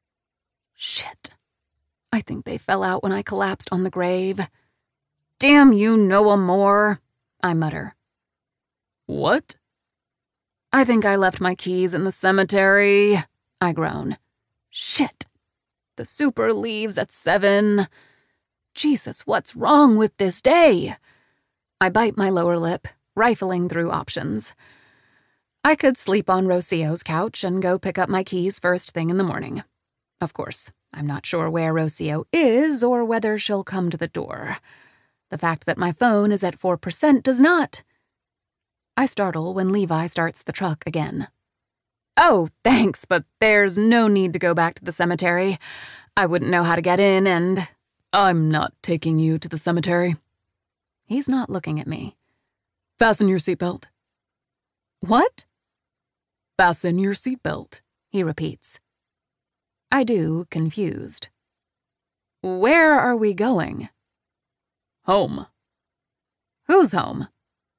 Shit. I think they fell out when I collapsed on the grave. Damn you, Noah Moore, I mutter. What? I think I left my keys in the cemetery, I groan. Shit. The super leaves at 7. Jesus, what's wrong with this day? I bite my lower lip, rifling through options. I could sleep on Rocio's couch and go pick up my keys first thing in the morning. Of course, I'm not sure where Rocio is or whether she'll come to the door. The fact that my phone is at 4% does not. I startle when Levi starts the truck again. Oh, thanks, but there's no need to go back to the cemetery. I wouldn't know how to get in and... I'm not taking you to the cemetery. He's not looking at me. Fasten your seatbelt. What? Fasten your seatbelt, he repeats. I do, confused. Where are we going? Home. Whose home?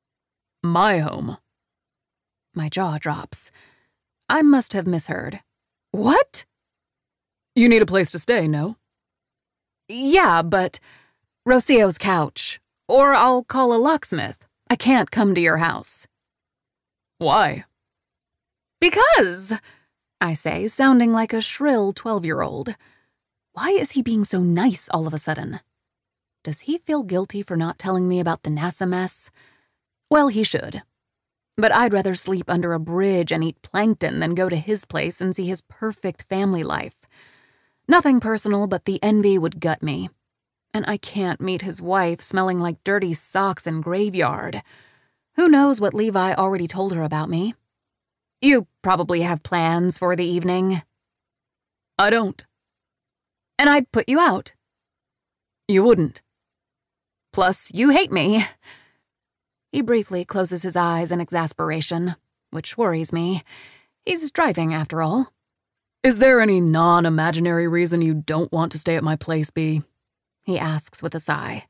My home. My jaw drops. I must have misheard. What? You need a place to stay, no? Yeah, but Rocio's couch. Or I'll call a locksmith. I can't come to your house. Why? Because, I say, sounding like a shrill 12-year-old. Why is he being so nice all of a sudden? Does he feel guilty for not telling me about the NASA mess? Well, he should. But I'd rather sleep under a bridge and eat plankton than go to his place and see his perfect family life. Nothing personal, but the envy would gut me. And I can't meet his wife smelling like dirty socks and graveyard. Who knows what Levi already told her about me? You probably have plans for the evening. I don't. And I'd put you out. You wouldn't. Plus, you hate me. He briefly closes his eyes in exasperation, which worries me. He's driving, after all. Is there any non-imaginary reason you don't want to stay at my place, Bea? He asks with a sigh.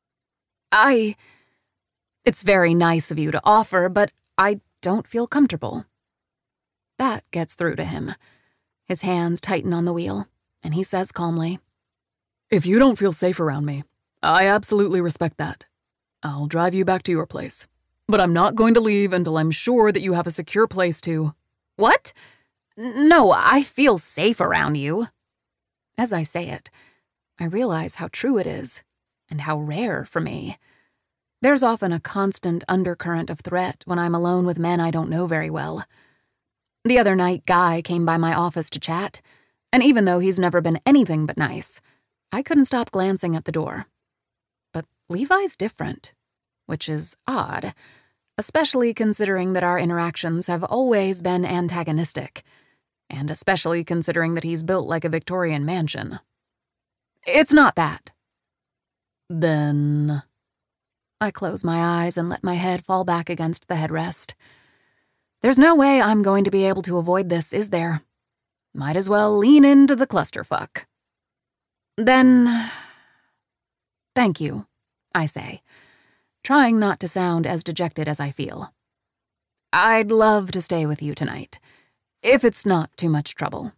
It's very nice of you to offer, but I don't feel comfortable. That gets through to him. His hands tighten on the wheel, and he says calmly, If you don't feel safe around me, I absolutely respect that. I'll drive you back to your place. But I'm not going to leave until I'm sure that you have a secure place to... What? No, I feel safe around you. As I say it, I realize how true it is, and how rare for me. There's often a constant undercurrent of threat when I'm alone with men I don't know very well. The other night, Guy came by my office to chat, and even though he's never been anything but nice, I couldn't stop glancing at the door. But Levi's different, which is odd, especially considering that our interactions have always been antagonistic, and especially considering that he's built like a Victorian mansion. It's not that. Then... I close my eyes and let my head fall back against the headrest. There's no way I'm going to be able to avoid this, is there? Might as well lean into the clusterfuck. Then, Thank you, I say, trying not to sound as dejected as I feel. I'd love to stay with you tonight, if it's not too much trouble.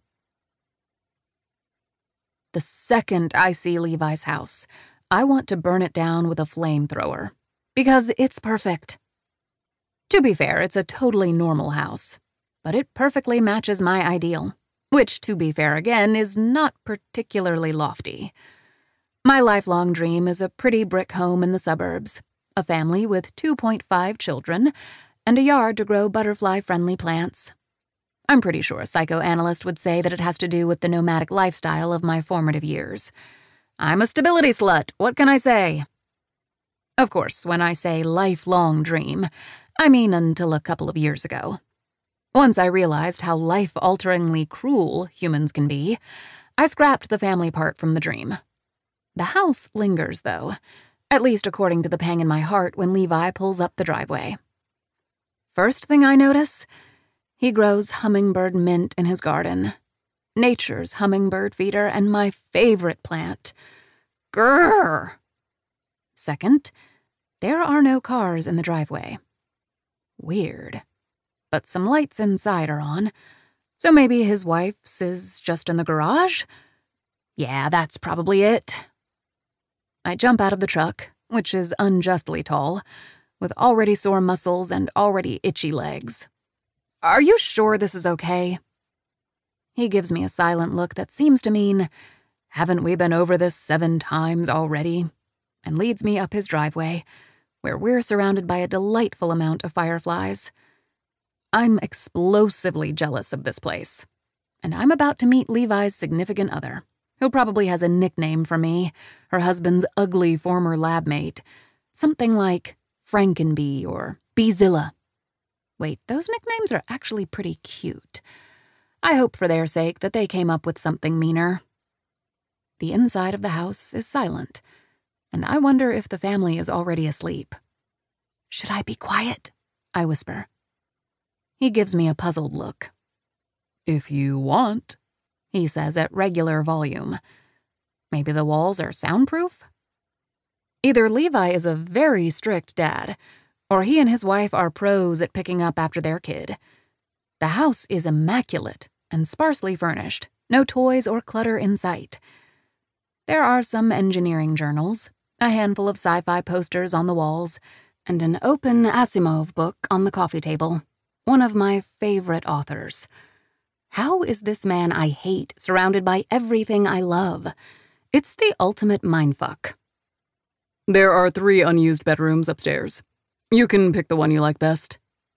The second I see Levi's house, I want to burn it down with a flamethrower, because it's perfect. To be fair, it's a totally normal house, but it perfectly matches my ideal, which, to be fair again, is not particularly lofty. My lifelong dream is a pretty brick home in the suburbs, a family with 2.5 children, and a yard to grow butterfly-friendly plants. I'm pretty sure a psychoanalyst would say that it has to do with the nomadic lifestyle of my formative years. I'm a stability slut, what can I say? Of course, when I say lifelong dream, I mean until a couple of years ago. Once I realized how life-alteringly cruel humans can be, I scrapped the family part from the dream. The house lingers, though, at least according to the pang in my heart when Levi pulls up the driveway. First thing I notice, he grows hummingbird mint in his garden. Nature's hummingbird feeder and my favorite plant. Grrr! Second, there are no cars in the driveway. Weird. But some lights inside are on, so maybe his wife's is just in the garage? Yeah, that's probably it. I jump out of the truck, which is unjustly tall, with already sore muscles and already itchy legs. Are you sure this is okay? He gives me a silent look that seems to mean, haven't we been over this 7 times already? And leads me up his driveway, where we're surrounded by a delightful amount of fireflies. I'm explosively jealous of this place, and I'm about to meet Levi's significant other, who probably has a nickname for me, her husband's ugly former lab mate, something like Frankenbee or Beezilla. Wait, those nicknames are actually pretty cute. I hope for their sake that they came up with something meaner. The inside of the house is silent, and I wonder if the family is already asleep. Should I be quiet? I whisper. He gives me a puzzled look. If you want, he says at regular volume. Maybe the walls are soundproof? Either Levi is a very strict dad, or he and his wife are pros at picking up after their kid. The house is immaculate and sparsely furnished, no toys or clutter in sight. There are some engineering journals, a handful of sci-fi posters on the walls, and an open Asimov book on the coffee table, one of my favorite authors. How is this man I hate surrounded by everything I love? It's the ultimate mindfuck. There are 3 unused bedrooms upstairs. You can pick the one you like best.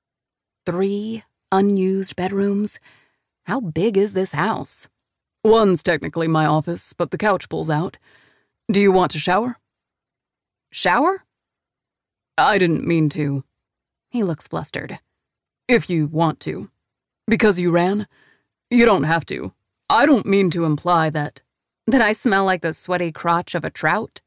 3 unused bedrooms? How big is this house? One's technically my office, but the couch pulls out. Do you want to shower? Shower? I didn't mean to. He looks flustered. If you want to. Because you ran? You don't have to. I don't mean to imply that. That I smell like the sweaty crotch of a trout?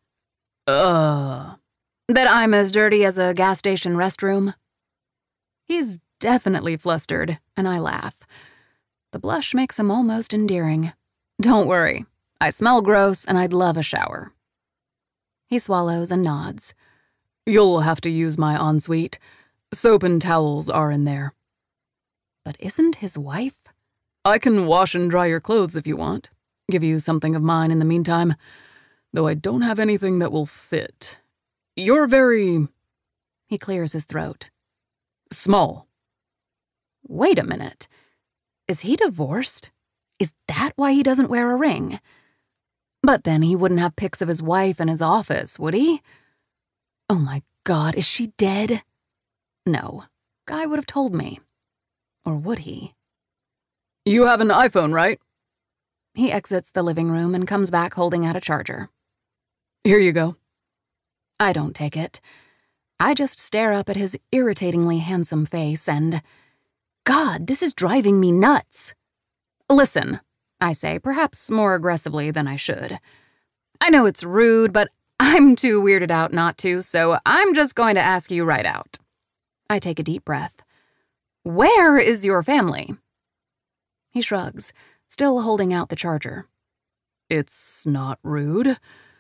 That I'm as dirty as a gas station restroom? He's definitely flustered, and I laugh. The blush makes him almost endearing. Don't worry. I smell gross, and I'd love a shower. He swallows and nods. You'll have to use my ensuite. Soap and towels are in there. But isn't his wife? I can wash and dry your clothes if you want. Give you something of mine in the meantime. Though I don't have anything that will fit. You're very... He clears his throat. Small. Wait a minute. Is he divorced? Is that why he doesn't wear a ring? But then he wouldn't have pics of his wife in his office, would he? Oh my God, is she dead? No, Guy would have told me. Or would he? You have an iPhone, right? He exits the living room and comes back holding out a charger. Here you go. I don't take it. I just stare up at his irritatingly handsome face and... God, this is driving me nuts. Listen, I say, perhaps more aggressively than I should. I know it's rude, but I'm too weirded out not to, so I'm just going to ask you right out. I take a deep breath. Where is your family? He shrugs, still holding out the charger. It's not rude.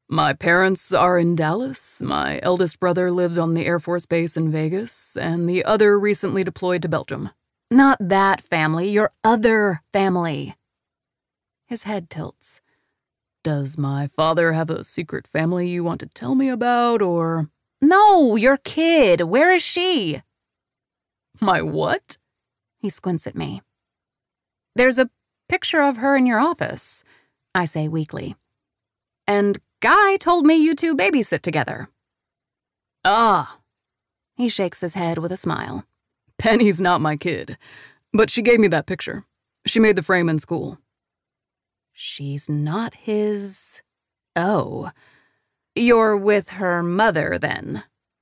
My parents are in Dallas, my eldest brother lives on the Air Force Base in Vegas, and the other recently deployed to Belgium. Not that family, your other family. His head tilts. Does my father have a secret family you want to tell me about, or… No, your kid. Where is she? My what? He squints at me. There's a picture of her in your office, I say weakly. And Guy told me you two babysit together. Ah. He shakes his head with a smile. Penny's not my kid, but she gave me that picture. She made the frame in school. She's not his… Oh. You're with her mother, then?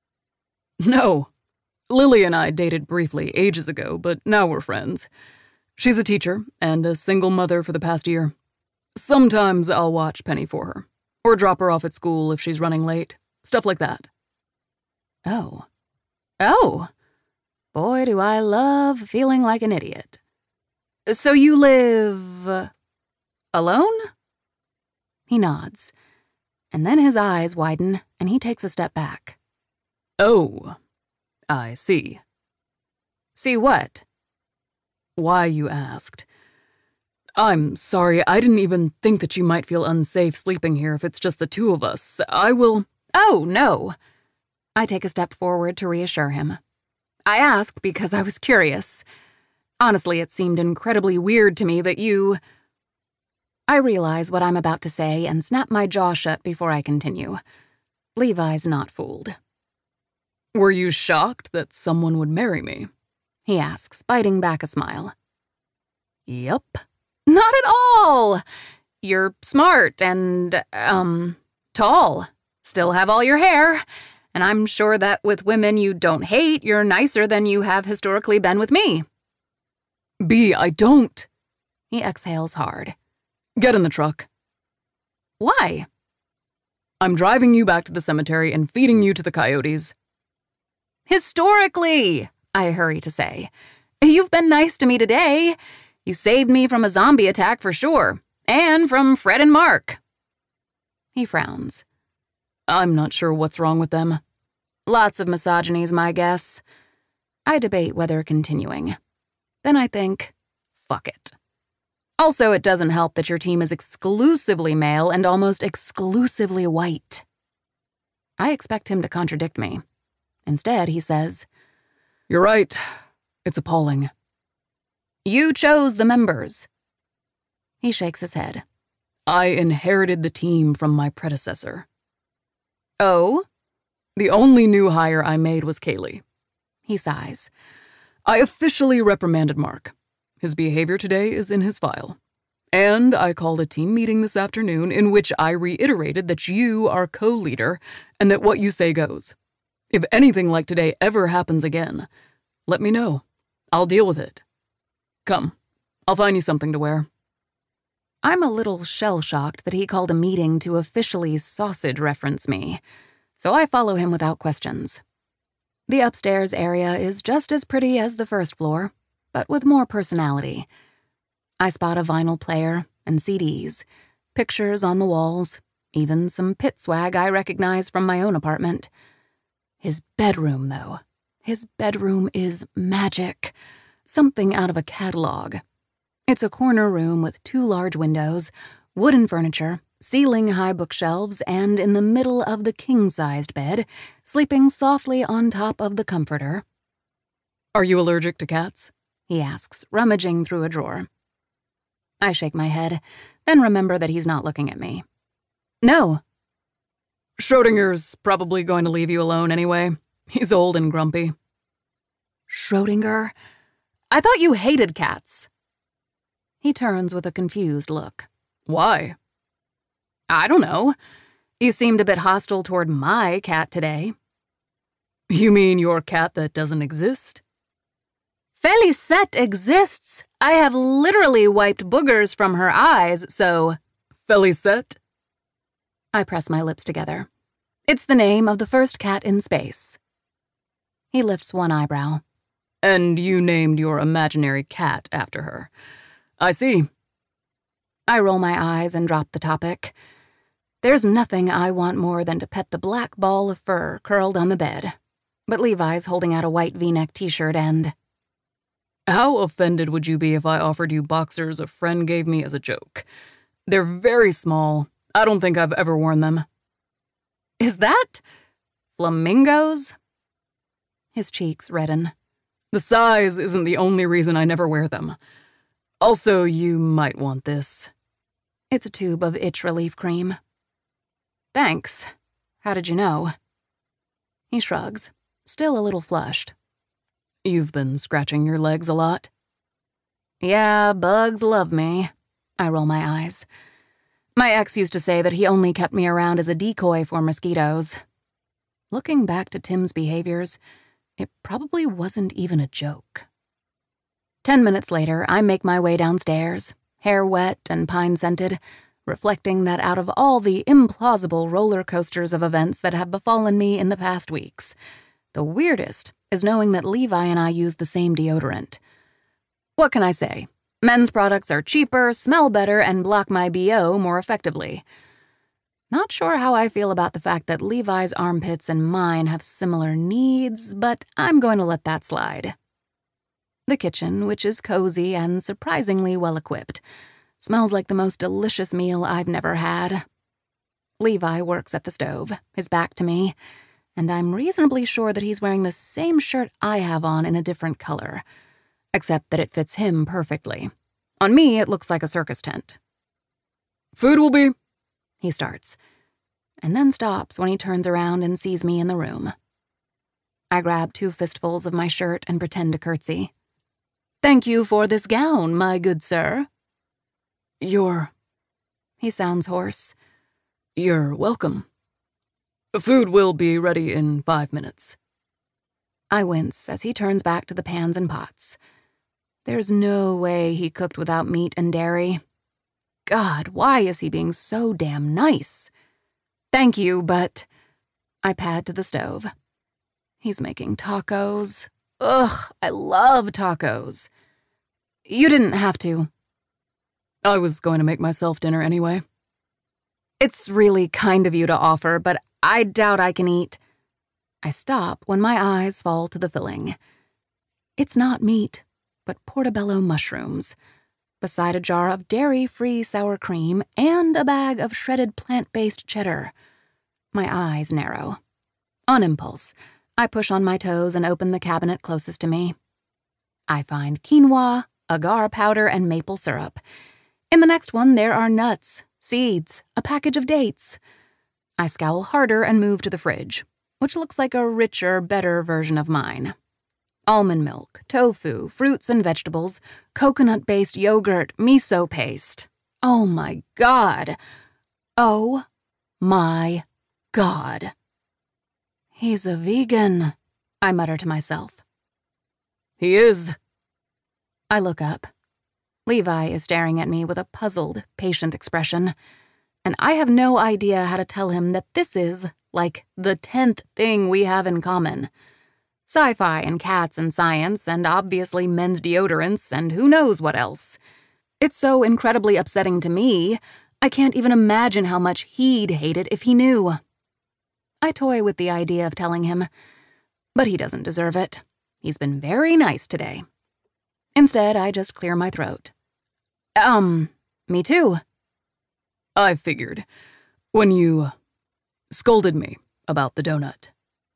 No. Lily and I dated briefly ages ago, but now we're friends. She's a teacher and a single mother for the past year. Sometimes I'll watch Penny for her, or drop her off at school if she's running late. Stuff like that. Oh. Oh. Boy, do I love feeling like an idiot. So you live… alone? He nods, and then his eyes widen and he takes a step back. Oh, I see. See what? Why you asked. I'm sorry, I didn't even think that you might feel unsafe sleeping here if it's just the two of us. I will… Oh, no. I take a step forward to reassure him. I asked because I was curious. Honestly, it seemed incredibly weird to me that you… I realize what I'm about to say and snap my jaw shut before I continue. Levi's not fooled. Were you shocked that someone would marry me? He asks, biting back a smile. Yup. Not at all. You're smart and, tall. Still have all your hair. And I'm sure that with women you don't hate, you're nicer than you have historically been with me. B, I don't. He exhales hard. Get in the truck. Why? I'm driving you back to the cemetery and feeding you to the coyotes. Historically, I hurry to say. You've been nice to me today. You saved me from a zombie attack for sure. And from Fred and Mark. He frowns. I'm not sure what's wrong with them. Lots of misogyny's my guess. I debate whether continuing. Then I think, fuck it. Also, it doesn't help that your team is exclusively male and almost exclusively white. I expect him to contradict me. Instead, he says, You're right. It's appalling. You chose the members. He shakes his head. I inherited the team from my predecessor. Oh? The only new hire I made was Kaylee. He sighs. I officially reprimanded Mark. His behavior today is in his file. And I called a team meeting this afternoon in which I reiterated that you are co-leader and that what you say goes. If anything like today ever happens again, let me know. I'll deal with it. Come, I'll find you something to wear. I'm a little shell-shocked that he called a meeting to officially sausage reference me, so I follow him without questions. The upstairs area is just as pretty as the first floor, but with more personality. I spot a vinyl player and CDs, pictures on the walls, even some pit swag I recognize from my own apartment. His bedroom, though. His bedroom is magic. Something out of a catalog. It's a corner room with 2 large windows, wooden furniture, ceiling-high bookshelves, and in the middle of the king-sized bed, sleeping softly on top of the comforter. Are you allergic to cats? He asks, rummaging through a drawer. I shake my head, then remember that he's not looking at me. No. Schrodinger's probably going to leave you alone anyway. He's old and grumpy. Schrodinger? I thought you hated cats. He turns with a confused look. Why? I don't know. You seemed a bit hostile toward my cat today. You mean your cat that doesn't exist? Felicette exists. I have literally wiped boogers from her eyes, so… Felicette? I press my lips together. It's the name of the first cat in space. He lifts one eyebrow. And you named your imaginary cat after her. I see. I roll my eyes and drop the topic. There's nothing I want more than to pet the black ball of fur curled on the bed. But Levi's holding out a white V-neck t-shirt and... How offended would you be if I offered you boxers a friend gave me as a joke? They're very small. I don't think I've ever worn them. Is that flamingos? His cheeks redden. The size isn't the only reason I never wear them. Also, you might want this. It's a tube of itch relief cream. Thanks. How did you know? He shrugs, still a little flushed. You've been scratching your legs a lot? Yeah, bugs love me. I roll my eyes. My ex used to say that he only kept me around as a decoy for mosquitoes. Looking back to Tim's behaviors, it probably wasn't even a joke. 10 minutes later, I make my way downstairs, hair wet and pine-scented, reflecting that out of all the implausible roller coasters of events that have befallen me in the past weeks, the weirdest is knowing that Levi and I use the same deodorant. What can I say? Men's products are cheaper, smell better, and block my BO more effectively. Not sure how I feel about the fact that Levi's armpits and mine have similar needs, but I'm going to let that slide. The kitchen, which is cozy and surprisingly well-equipped, smells like the most delicious meal I've never had. Levi works at the stove, his back to me, and I'm reasonably sure that he's wearing the same shirt I have on in a different color, except that it fits him perfectly. On me, it looks like a circus tent. Food will be... He starts, and then stops when he turns around and sees me in the room. I grab 2 fistfuls of my shirt and pretend to curtsy. Thank you for this gown, my good sir. He sounds hoarse. You're welcome. Food will be ready in 5 minutes. I wince as he turns back to the pans and pots. There's no way he cooked without meat and dairy. God, why is he being so damn nice? Thank you, but... I pad to the stove. He's making tacos. Ugh, I love tacos. You didn't have to. I was going to make myself dinner anyway. It's really kind of you to offer, but I doubt I can eat. I stop when my eyes fall to the filling. It's not meat, but portobello mushrooms, beside a jar of dairy-free sour cream and a bag of shredded plant-based cheddar. My eyes narrow. On impulse, I push on my toes and open the cabinet closest to me. I find quinoa, agar powder, and maple syrup. In the next one, there are nuts, seeds, a package of dates. I scowl harder and move to the fridge, which looks like a richer, better version of mine. Almond milk, tofu, fruits and vegetables, coconut-based yogurt, miso paste. Oh my God. Oh my God. He's a vegan, I mutter to myself. He is. I look up. Levi is staring at me with a puzzled, patient expression, and I have no idea how to tell him that this is, like, the 10th thing we have in common. Sci-fi and cats and science and obviously men's deodorants and who knows what else. It's so incredibly upsetting to me, I can't even imagine how much he'd hate it if he knew. I toy with the idea of telling him, but he doesn't deserve it. He's been very nice today. Instead, I just clear my throat. Me too. I figured. When you scolded me about the donut.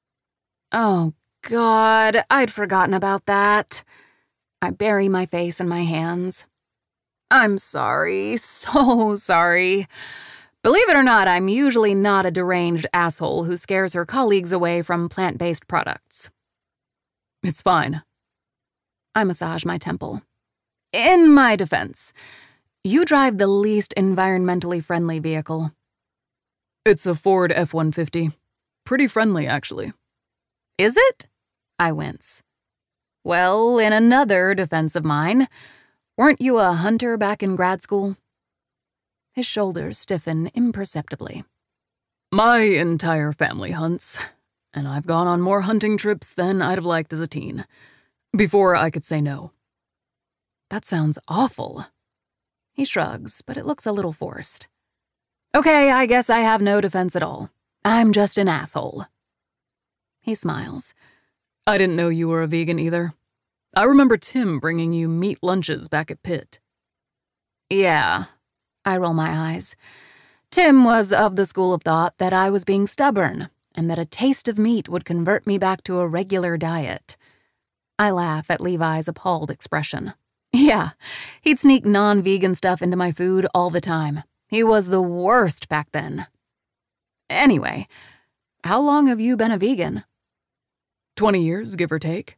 Oh, God, I'd forgotten about that. I bury my face in my hands. I'm sorry, so sorry. Believe it or not, I'm usually not a deranged asshole who scares her colleagues away from plant-based products. It's fine. I massage my temple. In my defense, you drive the least environmentally friendly vehicle. It's a Ford F-150. Pretty friendly, actually. Is it? I wince. Well, in another defense of mine, weren't you a hunter back in grad school? His shoulders stiffen imperceptibly. My entire family hunts, and I've gone on more hunting trips than I'd have liked as a teen, before I could say no. That sounds awful. He shrugs, but it looks a little forced. Okay, I guess I have no defense at all. I'm just an asshole. He smiles. I didn't know you were a vegan either. I remember Tim bringing you meat lunches back at Pitt. Yeah. I roll my eyes. Tim was of the school of thought that I was being stubborn and that a taste of meat would convert me back to a regular diet. I laugh at Levi's appalled expression. Yeah, he'd sneak non-vegan stuff into my food all the time. He was the worst back then. Anyway, how long have you been a vegan? 20 years, give or take.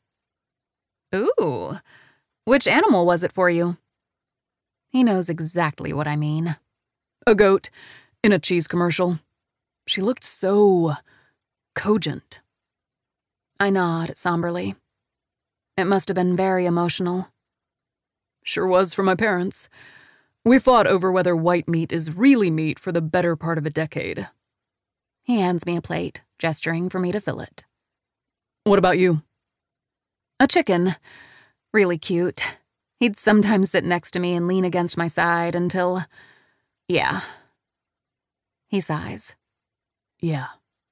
Ooh, which animal was it for you? He knows exactly what I mean. A goat in a cheese commercial. She looked so cogent. I nod somberly. It must have been very emotional. Sure was for my parents. We fought over whether white meat is really meat for the better part of a decade. He hands me a plate, gesturing for me to fill it. What about you? A chicken. Really cute. He'd sometimes sit next to me and lean against my side until... Yeah. He sighs. Yeah.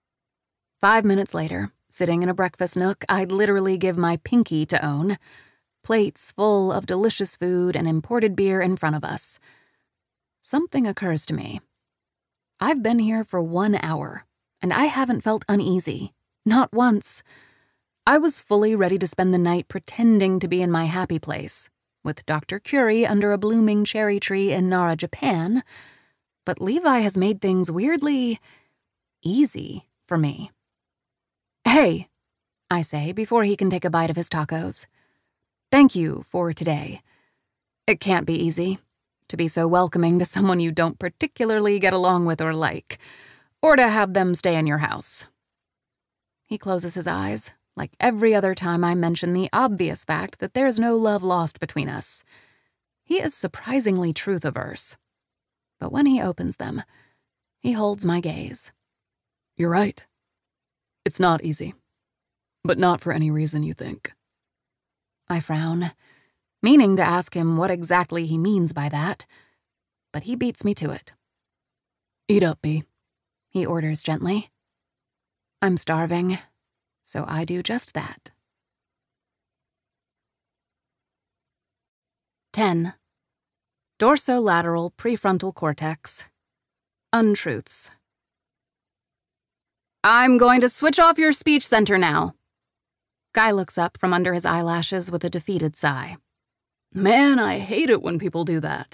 5 minutes later, sitting in a breakfast nook I'd literally give my pinky to own, plates full of delicious food and imported beer in front of us. Something occurs to me. I've been here for 1 hour, and I haven't felt uneasy. Not once. I was fully ready to spend the night pretending to be in my happy place, with Dr. Curie under a blooming cherry tree in Nara, Japan, but Levi has made things weirdly easy for me. Hey, I say before he can take a bite of his tacos. Thank you for today. It can't be easy to be so welcoming to someone you don't particularly get along with or like, or to have them stay in your house. He closes his eyes, like every other time I mention the obvious fact that there's no love lost between us. He is surprisingly truth-averse. But when he opens them, he holds my gaze. You're right. It's not easy. But not for any reason you think. I frown, meaning to ask him what exactly he means by that, but he beats me to it. Eat up, Bea, he orders gently. I'm starving, so I do just that. 10. Dorsolateral prefrontal cortex. Untruths. I'm going to switch off your speech center now. Guy looks up from under his eyelashes with a defeated sigh. Man, I hate it when people do that.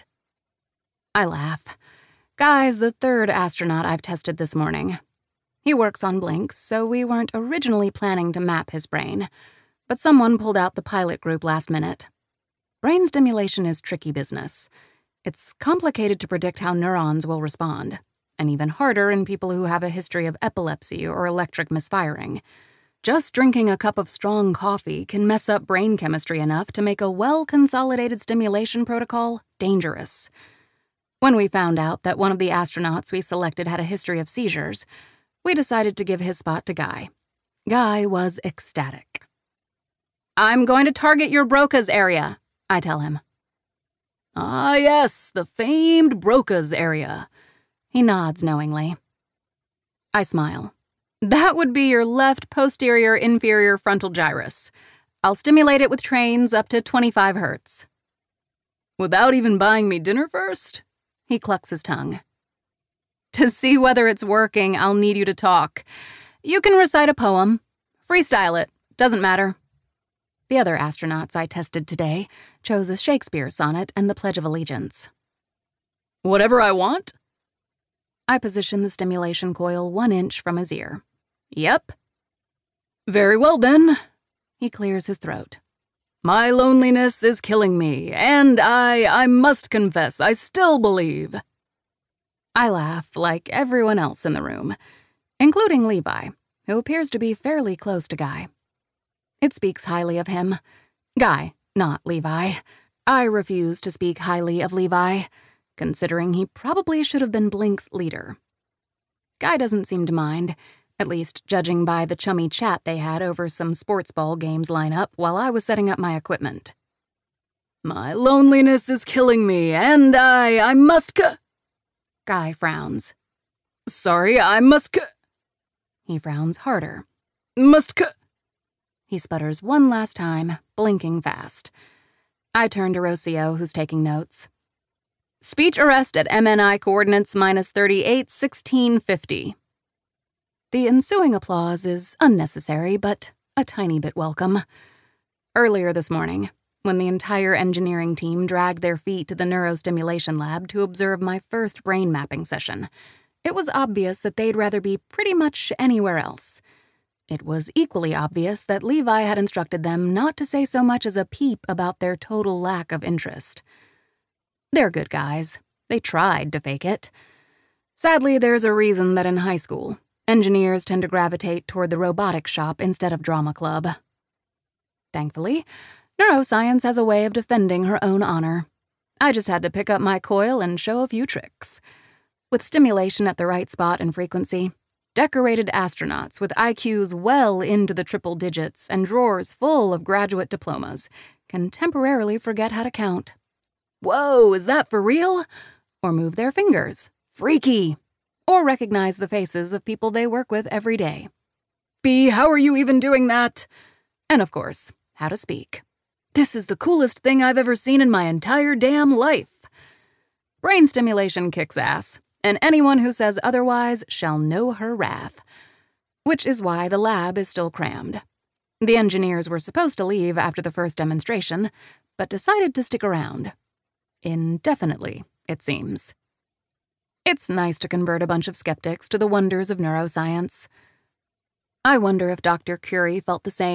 I laugh. Guy's the 3rd astronaut I've tested this morning. He works on blinks, so we weren't originally planning to map his brain, but someone pulled out the pilot group last minute. Brain stimulation is tricky business. It's complicated to predict how neurons will respond, and even harder in people who have a history of epilepsy or electric misfiring. Just drinking a cup of strong coffee can mess up brain chemistry enough to make a well-consolidated stimulation protocol dangerous. When we found out that one of the astronauts we selected had a history of seizures, we decided to give his spot to Guy. Guy was ecstatic. I'm going to target your Broca's area, I tell him. Ah, yes, the famed Broca's area. He nods knowingly. I smile. That would be your left posterior inferior frontal gyrus. I'll stimulate it with trains up to 25 hertz. Without even buying me dinner first? He clucks his tongue. To see whether it's working, I'll need you to talk. You can recite a poem. Freestyle it. Doesn't matter. The other astronauts I tested today chose a Shakespeare sonnet and the Pledge of Allegiance. Whatever I want? I position the stimulation coil 1 inch from his ear. Yep. Very well, then. He clears his throat. My loneliness is killing me, and I must confess, I still believe. I laugh like everyone else in the room, including Levi, who appears to be fairly close to Guy. It speaks highly of him. Guy, not Levi. I refuse to speak highly of Levi, considering he probably should have been Blink's leader. Guy doesn't seem to mind, at least judging by the chummy chat they had over some sports ball games lineup while I was setting up my equipment. My loneliness is killing me, and I must Guy frowns. Sorry, I must He frowns harder. Must He sputters one last time, blinking fast. I turn to Rocio, who's taking notes. Speech arrest at MNI coordinates minus 38, 1650. The ensuing applause is unnecessary, but a tiny bit welcome. Earlier this morning, when the entire engineering team dragged their feet to the neurostimulation lab to observe my first brain mapping session, it was obvious that they'd rather be pretty much anywhere else. It was equally obvious that Levi had instructed them not to say so much as a peep about their total lack of interest. They're good guys. They tried to fake it. Sadly, there's a reason that in high school, engineers tend to gravitate toward the robotics shop instead of drama club. Thankfully, neuroscience has a way of defending her own honor. I just had to pick up my coil and show a few tricks. With stimulation at the right spot and frequency, decorated astronauts with IQs well into the triple digits and drawers full of graduate diplomas can temporarily forget how to count. Whoa, is that for real? Or move their fingers. Freaky. Or recognize the faces of people they work with every day. B, how are you even doing that? And of course, how to speak. This is the coolest thing I've ever seen in my entire damn life. Brain stimulation kicks ass, and anyone who says otherwise shall know her wrath. Which is why the lab is still crammed. The engineers were supposed to leave after the first demonstration, but decided to stick around. Indefinitely, it seems. It's nice to convert a bunch of skeptics to the wonders of neuroscience. I wonder if Dr. Curie felt the same